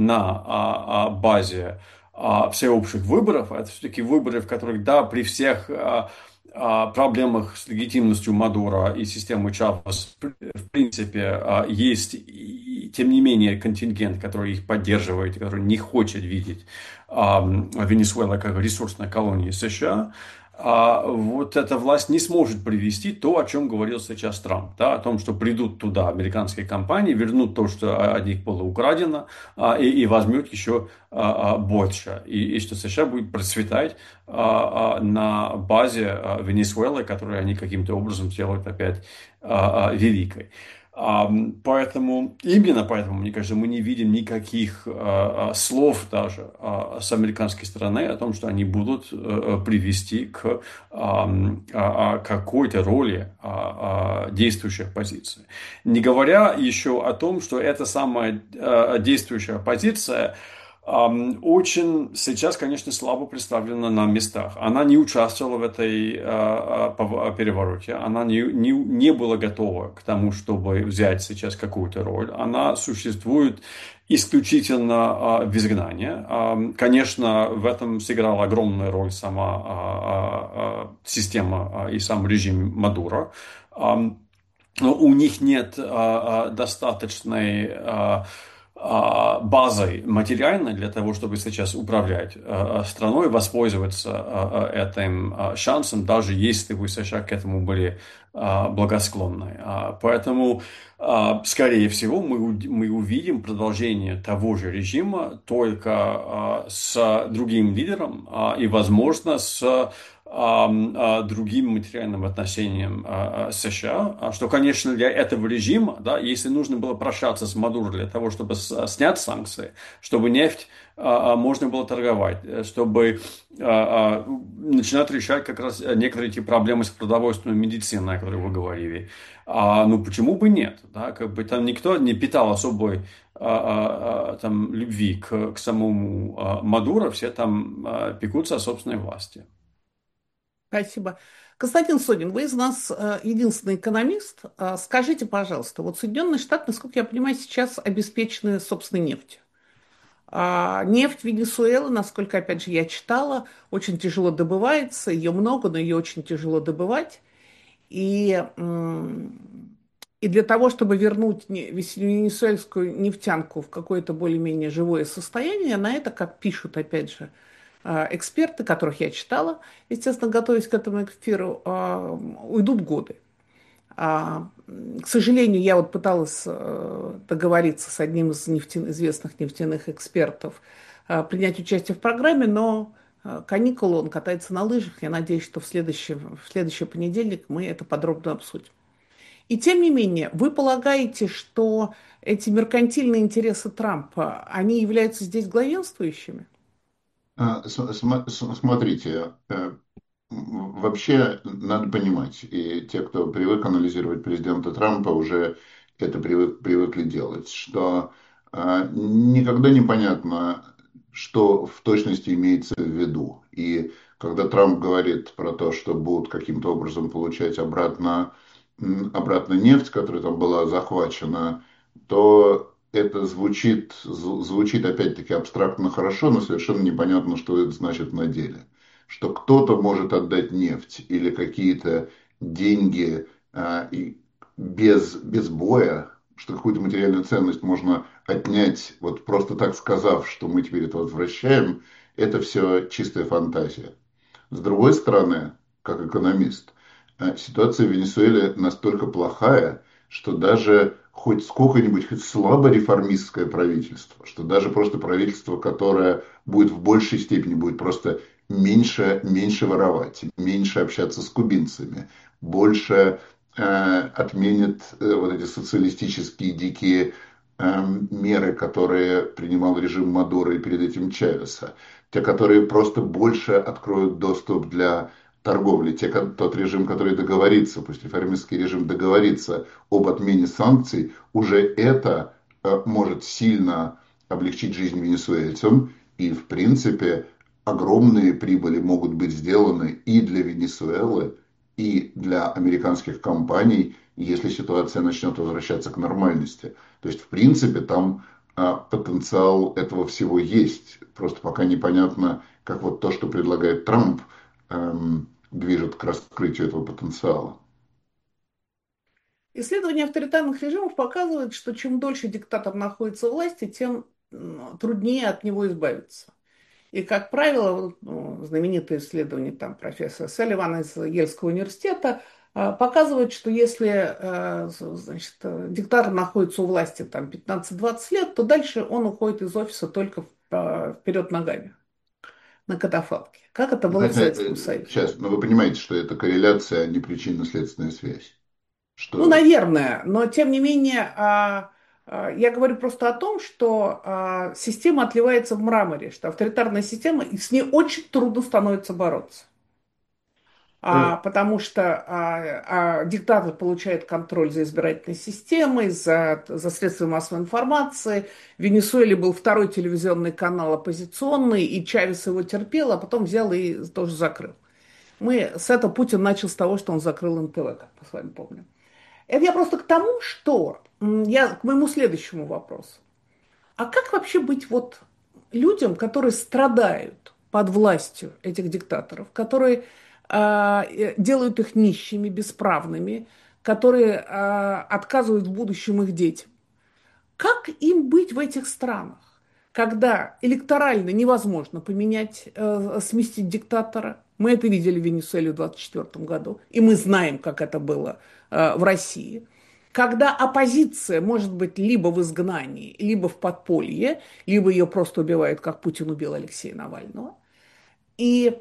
[SPEAKER 4] на базе всеобщих выборов, это все-таки выборы, в которых, да, при всех проблемах с легитимностью Мадуро и системы Чавес, в принципе, есть, тем не менее, контингент, который их поддерживает, который не хочет видеть Венесуэла как ресурсная колония США. Вот эта власть не сможет привести то, о чем говорил сейчас Трамп, да, о том, что придут туда американские компании, вернут то, что от них было украдено, и возьмут еще больше, и что США будет процветать на базе Венесуэлы, которую они каким-то образом делают опять великой. Именно поэтому, мне кажется, мы не видим никаких слов даже с американской стороны о том, что они будут привести к какой-то роли действующей оппозиции. Не говоря еще о том, что эта самая действующая оппозиция очень сейчас, конечно, слабо представлена на местах. Она не участвовала в этой перевороте, она не была готова к тому, чтобы взять сейчас какую-то роль. Она существует исключительно в изгнании. Конечно, в этом сыграла огромную роль сама система и сам режим Мадуро. Но у них нет достаточной базой материальной для того, чтобы сейчас управлять страной, воспользоваться этим шансом, даже если бы США к этому были благосклонны. Поэтому, скорее всего, мы увидим продолжение того же режима, только с другим лидером и, возможно, с другим материальным отношением США, что, конечно, для этого режима, да, если нужно было прощаться с Мадуро для того, чтобы снять санкции, чтобы нефть можно было торговать, чтобы начинать решать как раз некоторые эти проблемы с продовольственной медициной, о которой вы говорили. Ну, почему бы нет? Да? Как бы там никто не питал особой там, любви к самому Мадуро, все там пекутся о собственной власти.
[SPEAKER 1] Спасибо. Константин Сонин, вы из нас единственный экономист. Скажите, пожалуйста, вот Соединенные Штаты, насколько я понимаю, сейчас обеспечены собственной нефтью. Нефть Венесуэлы, насколько, опять же, я читала, очень тяжело добывается, ее много, но ее очень тяжело добывать. И, и для того, чтобы вернуть венесуэльскую нефтянку в какое-то более-менее живое состояние, на это, как пишут, опять же, эксперты, которых я читала, естественно, готовясь к этому эфиру, уйдут годы. К сожалению, я вот пыталась договориться с одним из известных нефтяных экспертов принять участие в программе, но каникулы, он катается на лыжах. Я надеюсь, что в следующий понедельник мы это подробно обсудим. И тем не менее, вы полагаете, что эти меркантильные интересы Трампа, они являются здесь главенствующими?
[SPEAKER 2] Смотрите, вообще надо понимать, и те, кто привык анализировать президента Трампа, уже это привыкли делать, что никогда не понятно, что в точности имеется в виду. И когда Трамп говорит про то, что будут каким-то образом получать обратно нефть, которая там была захвачена, то это звучит опять-таки абстрактно хорошо, но совершенно непонятно, что это значит на деле. Что кто-то может отдать нефть или какие-то деньги без боя, что какую-то материальную ценность можно отнять, вот просто так сказав, что мы теперь это возвращаем, это все чистая фантазия. С другой стороны, как экономист, ситуация в Венесуэле настолько плохая, что даже хоть сколько-нибудь, хоть слабо реформистское правительство, что даже просто правительство, которое будет в большей степени, будет просто меньше воровать, меньше общаться с кубинцами, больше отменит вот эти социалистические дикие меры, которые принимал режим Мадуро и перед этим Чавеса, те, которые просто больше откроют доступ для торговли, тот режим, который договорится, пусть реформистский режим договорится об отмене санкций, уже это может сильно облегчить жизнь венесуэльцам, и в принципе огромные прибыли могут быть сделаны и для Венесуэлы, и для американских компаний, если ситуация начнет возвращаться к нормальности. То есть, в принципе, там потенциал этого всего есть. Просто пока непонятно, как вот то, что предлагает Трамп, движет к раскрытию этого потенциала.
[SPEAKER 1] Исследования авторитарных режимов показывают, что чем дольше диктатор находится у власти, тем труднее от него избавиться. И, как правило, знаменитое исследование там, профессора Салливана из Ельского университета показывает, что если значит, диктатор находится у власти там, 15-20 лет, то дальше он уходит из офиса только вперед ногами на катафалке. Как это было в Советском Союзе?
[SPEAKER 2] Сейчас, но вы понимаете, что это корреляция, а не причинно-следственная связь.
[SPEAKER 1] Ну,
[SPEAKER 2] Что
[SPEAKER 1] наверное, но тем не менее, я говорю просто о том, что система отливается в мраморе, что авторитарная система, и с ней очень трудно становится бороться. Потому что диктатор получает контроль за избирательной системой, за средствами массовой информации. В Венесуэле был второй телевизионный канал оппозиционный, и Чавес его терпел, а потом взял и тоже закрыл. Путин начал с того, что он закрыл НТВ, как мы с вами помним. Это я просто к тому, что я к моему следующему вопросу. А как вообще быть вот людям, которые страдают под властью этих диктаторов, которые делают их нищими, бесправными, которые отказывают в будущем их детям? Как им быть в этих странах, когда электорально невозможно сместить диктатора? Мы это видели в Венесуэле в 2024 году, и мы знаем, как это было в России. Когда оппозиция может быть либо в изгнании, либо в подполье, либо ее просто убивают, как Путин убил Алексея Навального. И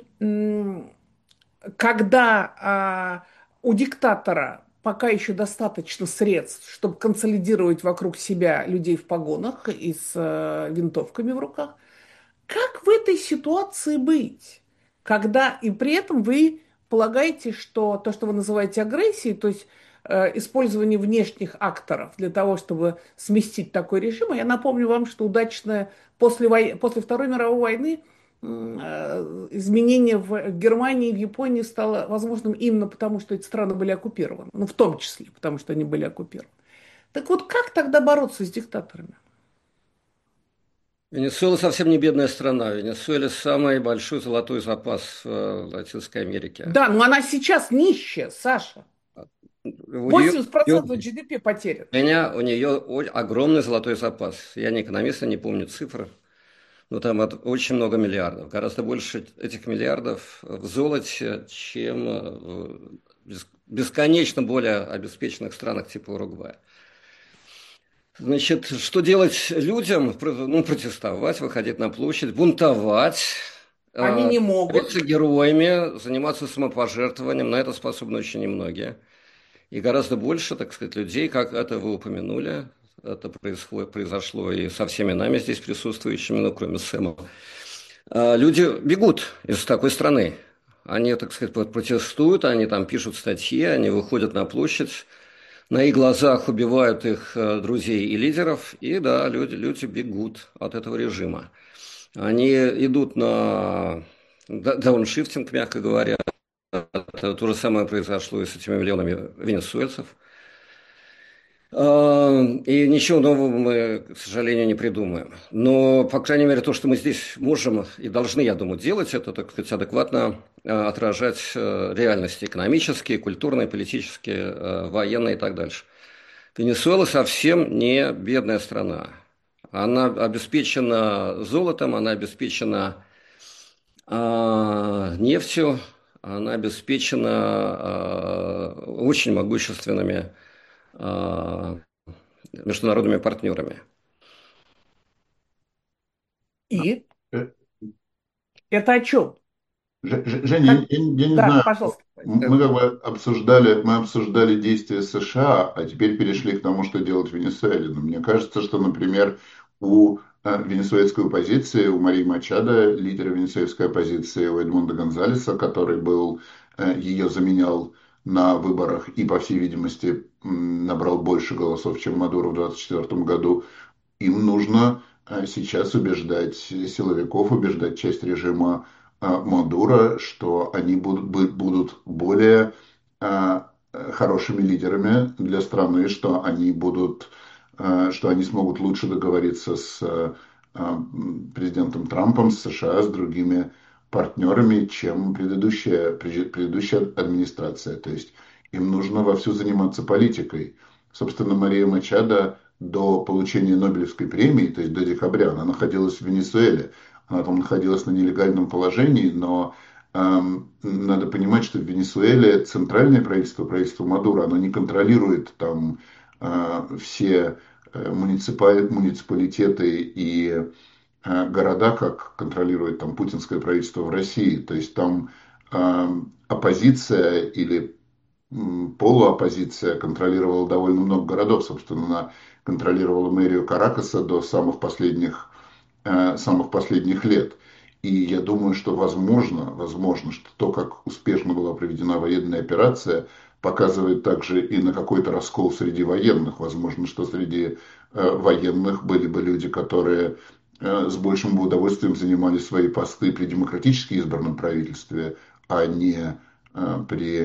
[SPEAKER 1] когда у диктатора пока еще достаточно средств, чтобы консолидировать вокруг себя людей в погонах и с винтовками в руках, как в этой ситуации быть? Когда и при этом вы полагаете, что то, что вы называете агрессией, то есть использование внешних акторов для того, чтобы сместить такой режим, а я напомню вам, что удачно после Второй мировой войны изменение в Германии и в Японии стало возможным именно потому, что эти страны были оккупированы. Ну, в том числе, потому что они были оккупированы. Так вот, как тогда бороться с диктаторами?
[SPEAKER 3] Венесуэла совсем не бедная страна. В Венесуэле самый большой золотой запас в Латинской Америке.
[SPEAKER 1] Да, но она сейчас нищая, Саша.
[SPEAKER 3] У нее,
[SPEAKER 1] 80% GDP потерян.
[SPEAKER 3] у нее огромный золотой запас. Я не экономист, я не помню цифры. Но там очень много миллиардов. Гораздо больше этих миллиардов в золоте, чем в бесконечно более обеспеченных странах типа Уругвая. Значит, что делать людям? Ну, протестовать, выходить на площадь, бунтовать,
[SPEAKER 1] Они не могут.
[SPEAKER 3] становиться героями, заниматься самопожертвованием. На это способны очень немногие. И гораздо больше, так сказать, людей, как это вы упомянули, это произошло и со всеми нами здесь присутствующими, ну, кроме Сэма. Люди бегут из такой страны. Они, так сказать, протестуют, они там пишут статьи, они выходят на площадь, на их глазах убивают их друзей и лидеров, и да, люди бегут от этого режима. Они идут на дауншифтинг, мягко говоря. Это то же самое произошло и с этими миллионами венесуэльцев. И ничего нового мы, к сожалению, не придумаем. Но, по крайней мере, то, что мы здесь можем и должны, я думаю, делать, это, так сказать, адекватно отражать реальности экономические, культурные, политические, военные и так дальше. Венесуэла совсем не бедная страна. Она обеспечена золотом, она обеспечена нефтью, она обеспечена очень могущественными международными партнерами.
[SPEAKER 1] И?
[SPEAKER 2] Э,
[SPEAKER 1] Это о чем?
[SPEAKER 2] Женя, я не
[SPEAKER 1] Да,
[SPEAKER 2] знаю,
[SPEAKER 1] пожалуйста.
[SPEAKER 2] мы как бы мы обсуждали действия США, а теперь перешли к тому, что делать в Венесуэле. Но мне кажется, что, например, у венесуэльской оппозиции, у Марии Мачадо, лидера венесуэльской оппозиции, у Эдмунда Гонзалеса, который ее заменял на выборах и, по всей видимости, набрал больше голосов, чем Мадуро в 2024 году, им нужно сейчас убеждать силовиков, убеждать часть режима Мадуро, что они будут более хорошими лидерами для страны, что они смогут лучше договориться с президентом Трампом, с США, с другими партнерами, чем предыдущая администрация. То есть им нужно вовсю заниматься политикой. Собственно, Мария Мачадо до получения Нобелевской премии, то есть до декабря, она находилась в Венесуэле. Она там находилась на нелегальном положении, но надо понимать, что в Венесуэле центральное правительство, правительство Мадуро, оно не контролирует там все муниципалитеты и города, как контролирует там путинское правительство в России. То есть там оппозиция или полуоппозиция контролировала довольно много городов. Собственно, она контролировала мэрию Каракаса до самых последних лет. И я думаю, что возможно, что то, как успешно была проведена военная операция, показывает также и на какой-то раскол среди военных. Возможно, что среди военных были бы люди, которые с большим удовольствием занимали свои посты при демократически избранном правительстве, а не при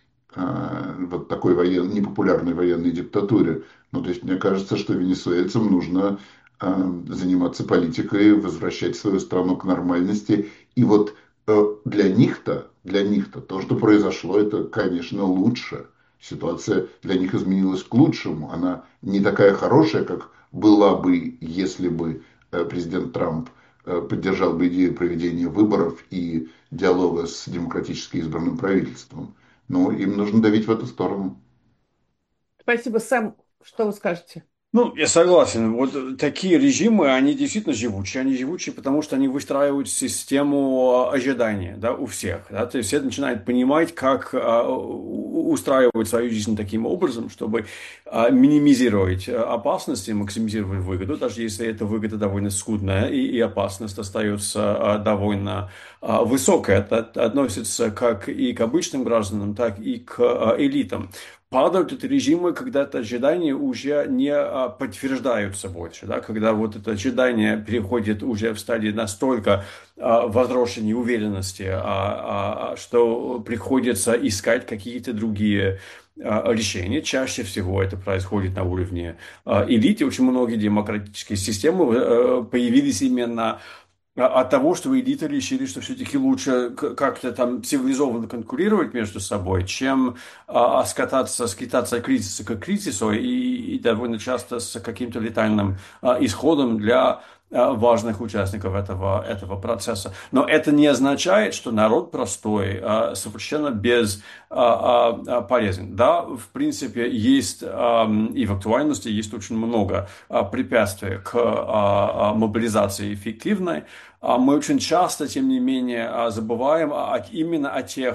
[SPEAKER 2] вот такой непопулярной военной диктатуре. Ну, то есть мне кажется, что венесуэльцам нужно заниматься политикой, возвращать свою страну к нормальности. И вот для них-то то, что произошло, это, конечно, лучше. Ситуация для них изменилась к лучшему. Она не такая хорошая, как была бы, если бы президент Трамп поддержал бы идею проведения выборов и диалога с демократически избранным правительством. Но им нужно давить в эту сторону.
[SPEAKER 1] Спасибо, Сэм. Что вы скажете?
[SPEAKER 4] Ну, я согласен. Вот такие режимы, они действительно живучие. Они живучие, потому что они выстраивают систему ожидания, да, у всех. Да? То есть все начинают понимать, как устраивать свою жизнь таким образом, чтобы минимизировать опасности, максимизировать выгоду, даже если эта выгода довольно скудная и опасность остается довольно высокая. Это относится как и к обычным гражданам, так и к элитам. падают эти режимы, когда это ожидания уже не подтверждаются больше, да, когда вот это ожидание переходит уже в стадии настолько возросшей неуверенности, что приходится искать какие-то другие решения. Чаще всего это происходит на уровне элиты. Очень многие демократические системы появились именно от того, что элиты решили, что все-таки лучше как-то там цивилизованно конкурировать между собой, чем скитаться от кризиса к кризису и довольно часто с каким-то летальным исходом для важных участников этого процесса. Но это не означает, что народ простой совершенно бесполезен. Да, в принципе, есть и в актуальности есть очень много препятствий к мобилизации эффективной. Мы очень часто, тем не менее, забываем именно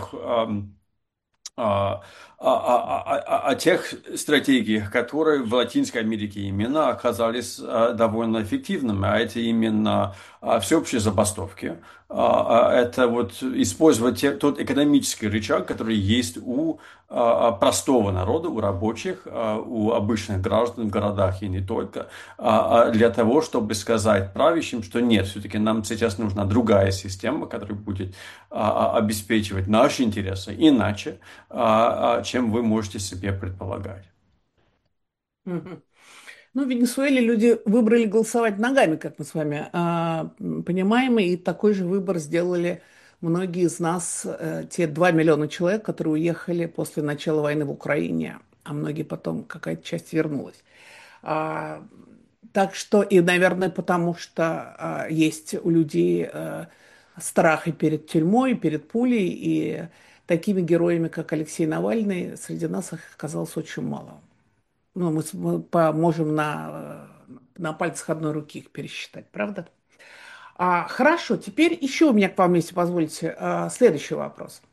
[SPEAKER 4] о тех стратегиях, которые в Латинской Америке именно оказались довольно эффективными, а это именно всеобщие забастовки. Это вот использовать тот экономический рычаг, который есть у простого народа, у рабочих, у обычных граждан в городах и не только, для того, чтобы сказать правящим, что нет, все-таки нам сейчас нужна другая система, которая будет обеспечивать наши интересы иначе, чем вы можете себе предполагать.
[SPEAKER 1] Мгм. Ну, в Венесуэле люди выбрали голосовать ногами, как мы с вами понимаем, и такой же выбор сделали многие из нас, те 2 миллиона человек, которые уехали после начала войны в Украине, а многие потом, какая-то часть вернулась. А, так что, и, наверное, потому что есть у людей страх и перед тюрьмой, и перед пулей, и такими героями, как Алексей Навальный, среди нас их оказалось очень мало. Ну, мы можем на пальцах одной руки их пересчитать, правда? Хорошо, теперь еще у меня к вам, если позволите, следующий вопрос.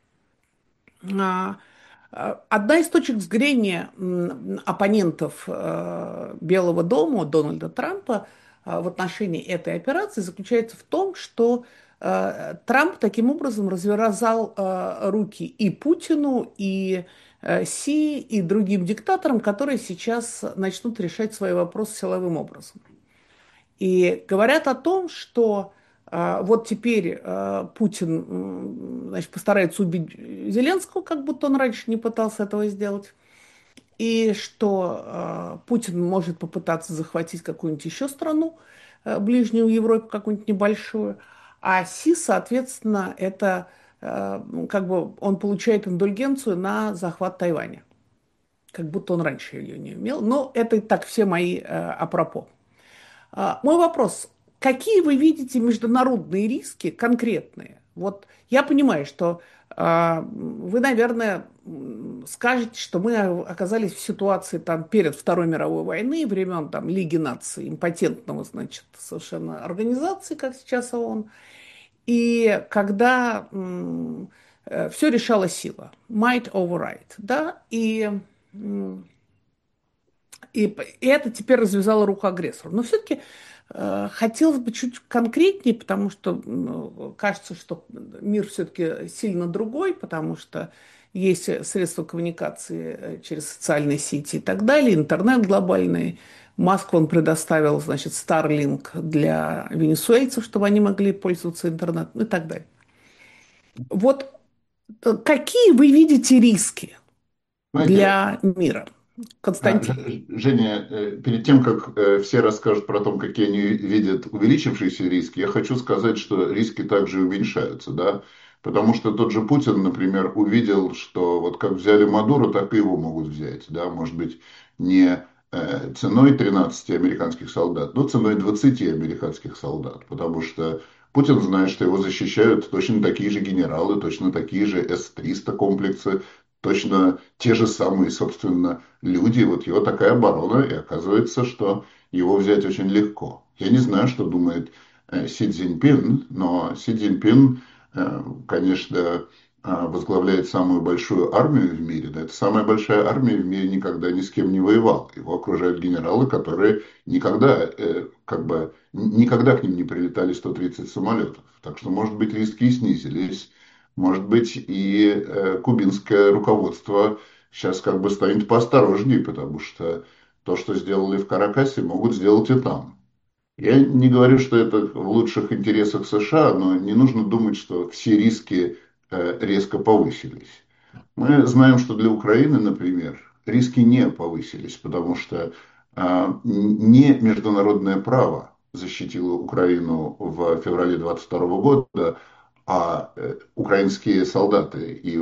[SPEAKER 1] А, Одна из точек зрения оппонентов Белого дома, Дональда Трампа, в отношении этой операции заключается в том, что Трамп таким образом развязал руки и Путину, и Си, и другим диктаторам, которые сейчас начнут решать свои вопросы силовым образом. И говорят о том, что вот теперь Путин значит, постарается убить Зеленского, как будто он раньше не пытался этого сделать, и что Путин может попытаться захватить какую-нибудь еще страну, ближнюю Европу, какую-нибудь небольшую, а Си, соответственно, это как бы он получает индульгенцию на захват Тайваня, как будто он раньше ее не имел. Но это так все мои апропо. Мой вопрос. Какие вы видите международные риски конкретные? Вот я понимаю, что вы, наверное, скажете, что мы оказались в ситуации там, перед Второй мировой войной, времен там, Лиги наций, импотентного, значит, совершенно организации, как сейчас ООН, и когда все решала сила, might over right, да, и это теперь развязало руку агрессору. Но все-таки хотелось бы чуть конкретнее, потому что кажется, что мир все-таки сильно другой, потому что есть средства коммуникации через социальные сети и так далее, интернет глобальный. Маск он предоставил, значит, Starlink для венесуэльцев, чтобы они могли пользоваться интернетом и так далее. Вот какие вы видите риски
[SPEAKER 2] Знаете,
[SPEAKER 1] для мира? Константин.
[SPEAKER 2] Женя, перед тем, как все расскажут про то, какие они видят увеличившиеся риски, я хочу сказать, что риски также уменьшаются, да, потому что тот же Путин, например, увидел, что вот как взяли Мадуро, так и его могут взять, да, может быть, не ценой 13 американских солдат, но ценой 20 американских солдат, потому что Путин знает, что его защищают точно такие же генералы, точно такие же С-300 комплексы, точно те же самые, собственно, люди. Вот его такая оборона, и оказывается, что его взять очень легко. Я не знаю, что думает Си Цзиньпин, но Си Цзиньпин, конечно, возглавляет самую большую армию в мире. Да, это самая большая армия в мире никогда ни с кем не воевала. Его окружают генералы, которые никогда, никогда к ним не прилетали 130 самолетов. Так что, может быть, риски и снизились. Может быть, и кубинское руководство сейчас как бы станет поосторожней, потому что то, что сделали в Каракасе, могут сделать и там. Я не говорю, что это в лучших интересах США, но не нужно думать, что все риски резко повысились. Мы знаем, что для Украины, например, риски не повысились, потому что не международное право защитило Украину в феврале 22 года, а украинские солдаты и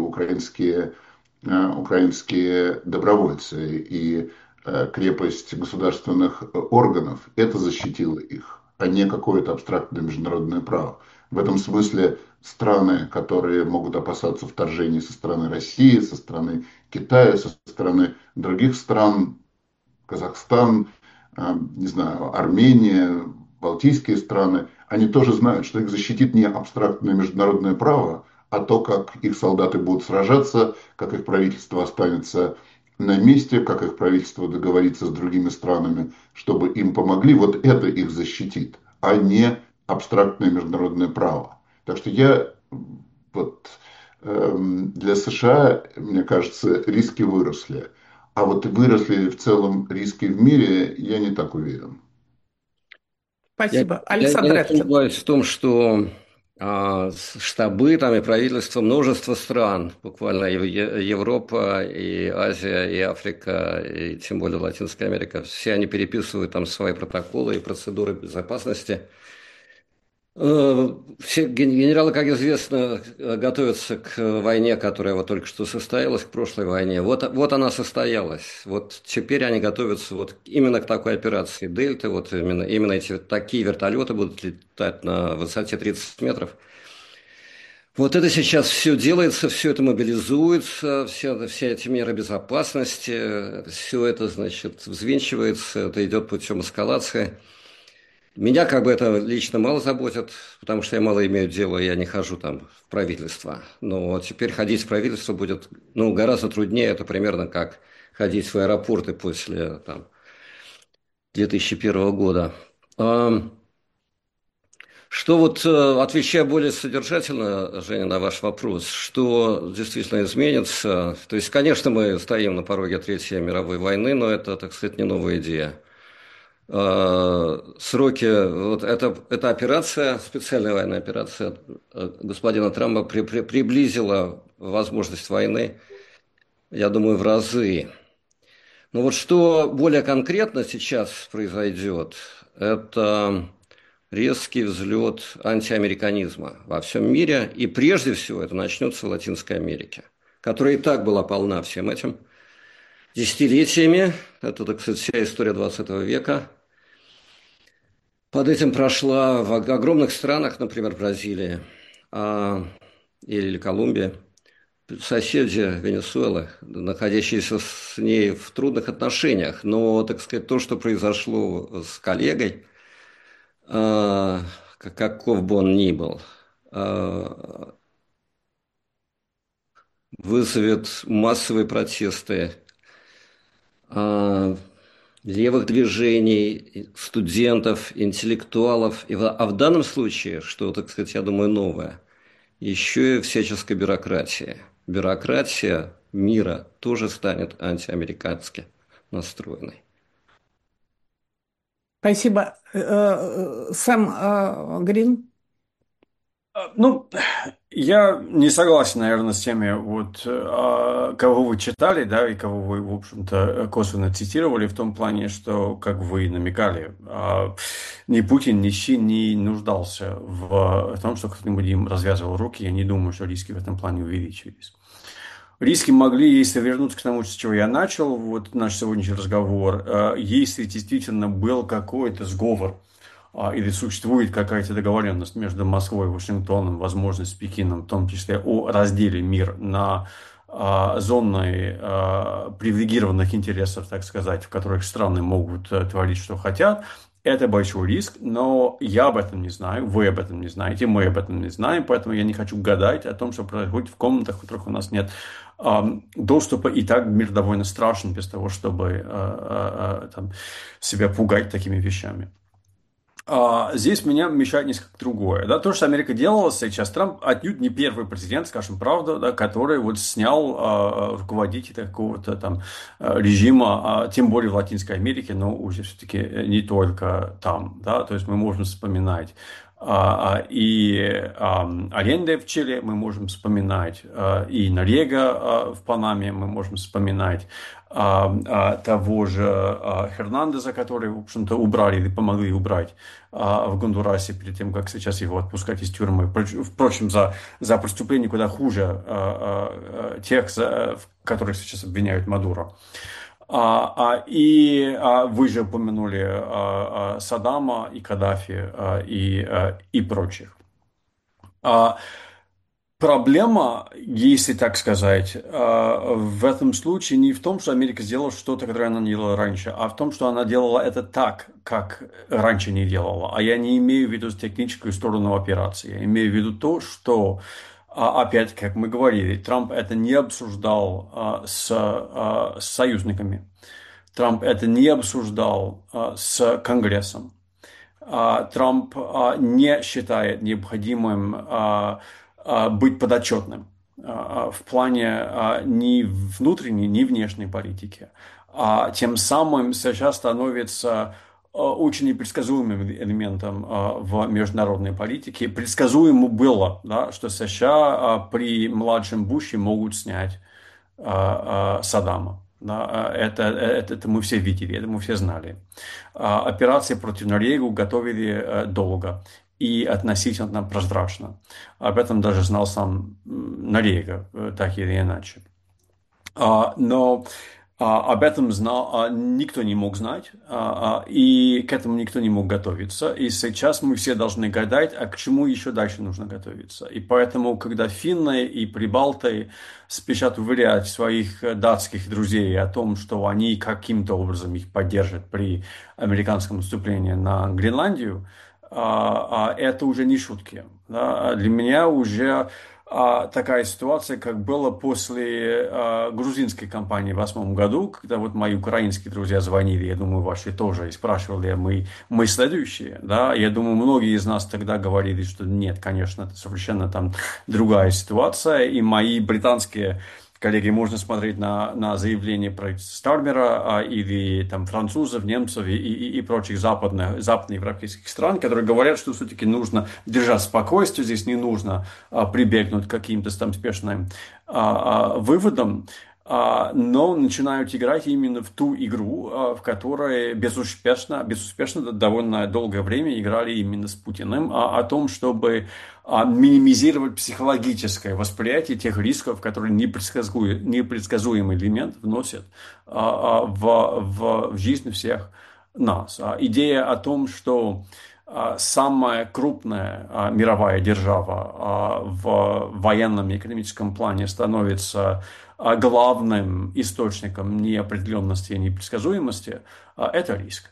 [SPEAKER 2] украинские добровольцы и крепость государственных органов, это защитило их, а не какое-то абстрактное международное право. В этом смысле страны, которые могут опасаться вторжения со стороны России, со стороны Китая, со стороны других стран, Казахстан, не знаю, Армения, Балтийские страны, они тоже знают, что их защитит не абстрактное международное право, а то, как их солдаты будут сражаться, как их правительство останется на месте, как их правительство договорится с другими странами, чтобы им помогли, вот это их защитит, а не абстрактное международное право. Так что вот для США, мне кажется, риски выросли. А вот выросли ли в целом риски в мире, я не так уверен.
[SPEAKER 3] Я,
[SPEAKER 1] Спасибо.
[SPEAKER 3] я
[SPEAKER 1] Александр
[SPEAKER 3] не
[SPEAKER 1] Эткин.
[SPEAKER 3] сомневаюсь в том, что штабы там, и правительства множества стран, буквально Европа, и Азия, и Африка, и тем более Латинская Америка, все они переписывают там свои протоколы и процедуры безопасности. Все генералы, как известно, готовятся к войне, которая вот только что состоялась, к прошлой войне. Вот она состоялась. Вот теперь они готовятся вот именно к такой операции «Дельта». Вот именно такие вертолеты будут летать на высоте 30 метров. Вот это сейчас все делается, все это мобилизуется, все эти меры безопасности, все это, значит, взвинчивается, это идет путем эскалации. Меня как бы это лично мало заботит, потому что я мало имею дела, я не хожу там в правительство. Но теперь ходить в правительство будет гораздо труднее. Это примерно как ходить в аэропорты после 2001 года. Что вот, отвечая более содержательно, Женя, на ваш вопрос, что действительно изменится? То есть, конечно, мы стоим на пороге Третьей мировой войны, но это, так сказать, не новая идея. Сроки, вот эта операция, специальная военная операция господина Трампа приблизила возможность войны, я думаю, в разы. Но вот что более конкретно сейчас произойдет, это резкий взлет антиамериканизма во всем мире, и прежде всего это начнется в Латинской Америке, которая и так была полна всем этим десятилетиями. Это, так сказать, вся история 20 века. Под этим прошла в огромных странах, например, Бразилия или Колумбия, соседи Венесуэлы, находящиеся с ней в трудных отношениях. Но, так сказать, то, что произошло с коллегой, каков бы он ни был, вызовет массовые протесты левых движений, студентов, интеллектуалов, а в данном случае, что, так сказать, я думаю, новое, еще и всяческая бюрократия. Бюрократия мира тоже станет антиамерикански настроенной.
[SPEAKER 1] Спасибо. Сэм Грин.
[SPEAKER 4] Ну, я не согласен, наверное, с теми, кого вы читали, да, и кого вы, в общем-то, косвенно цитировали, в том плане, что, как вы намекали, ни Путин, ни Си не нуждался в том, что кто-нибудь им развязывал руки. Я не думаю, что риски в этом плане увеличились. Риски могли, если вернуться к тому, с чего я начал, вот наш сегодняшний разговор, если действительно был какой-то сговор, или существует какая-то договоренность между Москвой и Вашингтоном, возможность с Пекином, в том числе о разделе мира на зоны привилегированных интересов, так сказать, в которых страны могут творить, что хотят, это большой риск, но я об этом не знаю, вы об этом не знаете, мы об этом не знаем, поэтому я не хочу гадать о том, что происходит в комнатах, в которых у нас нет доступа, и так мир довольно страшен без того, чтобы себя пугать такими вещами. Здесь меня мешает несколько другое. Да? То, что Америка делала сейчас, Трамп отнюдь не первый президент, скажем правду, да, который вот снял руководителя какого-то там режима, тем более в Латинской Америке, но уже все-таки не только там. Да? То есть мы можем вспоминать Аренде в Чили, мы можем вспоминать и Нориего в Панаме, мы можем вспоминать того же Хернандеза, который, в общем-то, убрали или помогли убрать в Гондурасе перед тем, как сейчас его отпускать из тюрьмы. Впрочем, за преступления куда хуже тех, в которых сейчас обвиняют Мадуро. Вы же упомянули Саддама и Каддафи и прочих. Проблема, если так сказать, в этом случае не в том, что Америка сделала что-то, которое она не делала раньше, а в том, что она делала это так, как раньше не делала. А я не имею в виду техническую сторону операции. Я имею в виду то, что, опять, как мы говорили, Трамп это не обсуждал с союзниками. Трамп это не обсуждал с Конгрессом. Трамп не считает необходимым быть подотчетным в плане ни внутренней, ни внешней политики. Тем самым США становится очень непредсказуемым элементом в международной политике. Предсказуемо было, да, что США при младшем Буше могут снять Саддама. Да, это мы все видели, это мы все знали. Операции против Норвегии готовили долго и относительно прозрачно. Об этом даже знал сам Норвега, так или иначе. Но об этом никто не мог знать, и к этому никто не мог готовиться. И сейчас мы все должны гадать, а к чему еще дальше нужно готовиться. И поэтому, когда финны и прибалты спешат уверять своих датских друзей о том, что они каким-то образом их поддержат при американском наступлении на Гренландию, это уже не шутки. Да? Для меня уже такая ситуация, как было после грузинской кампании в 2008 году, когда вот мои украинские друзья звонили, я думаю, ваши тоже, и спрашивали, мы следующие, да, я думаю, многие из нас тогда говорили, что нет, конечно, это совершенно там другая ситуация, и мои британские коллеги, можно смотреть на заявления правительства Стармера или там французов, немцев и прочих западноевропейских стран, которые говорят, что все-таки нужно держать спокойствие, здесь не нужно прибегнуть к каким-то там спешным выводам, но начинают играть именно в ту игру, в которой безуспешно довольно долгое время играли именно с Путиным, о том, чтобы минимизировать психологическое восприятие тех рисков, которые непредсказуемый элемент вносит в жизнь всех нас. Идея о том, что самая крупная мировая держава в военном и экономическом плане становится главным источником неопределенности и непредсказуемости, это риск.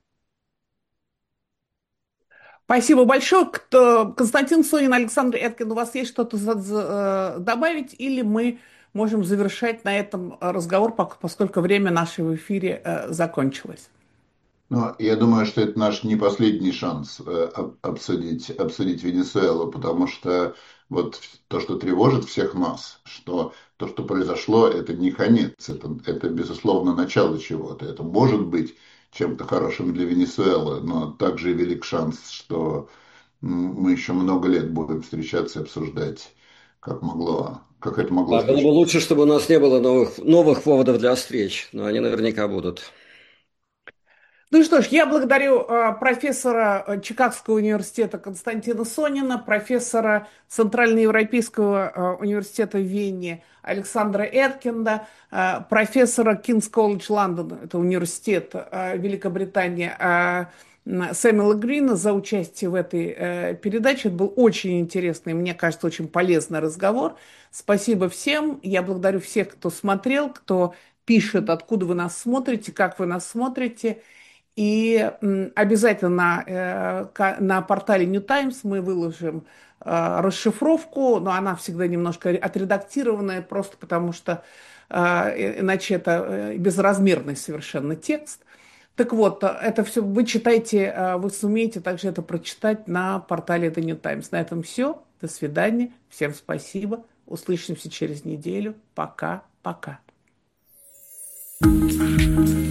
[SPEAKER 1] Спасибо большое. Константин Сонин, Александр Эткин, у вас есть что-то добавить, или мы можем завершать на этом разговор, поскольку время наше в эфире закончилось?
[SPEAKER 2] Ну, я думаю, что это наш не последний шанс обсудить Венесуэлу, потому что вот то, что тревожит всех нас, что то, что произошло, это не конец, это безусловно начало чего-то. Это может быть чем-то хорошим для Венесуэлы, но также и велик шанс, что мы еще много лет будем встречаться и обсуждать, как это могло
[SPEAKER 3] Да, было бы
[SPEAKER 2] случиться.
[SPEAKER 3] лучше, чтобы у нас не было новых поводов для встреч, но они наверняка будут.
[SPEAKER 1] Ну что ж, я благодарю профессора Чикагского университета Константина Сонина, профессора Центральноевропейского университета в Вене Александра Эткинда, профессора Кинг's College Лондон, это университет Великобритании, Сэмюэла Грина за участие в этой передаче. Это был очень интересный, мне кажется, очень полезный разговор. Спасибо всем. Я благодарю всех, кто смотрел, кто пишет, откуда вы нас смотрите, как вы нас смотрите. И обязательно на портале New Times мы выложим расшифровку, но она всегда немножко отредактированная, просто потому что иначе это безразмерный совершенно текст. Так вот, это все вы читайте, вы сумеете также это прочитать на портале The New Times. На этом все. До свидания. Всем спасибо. Услышимся через неделю. Пока-пока.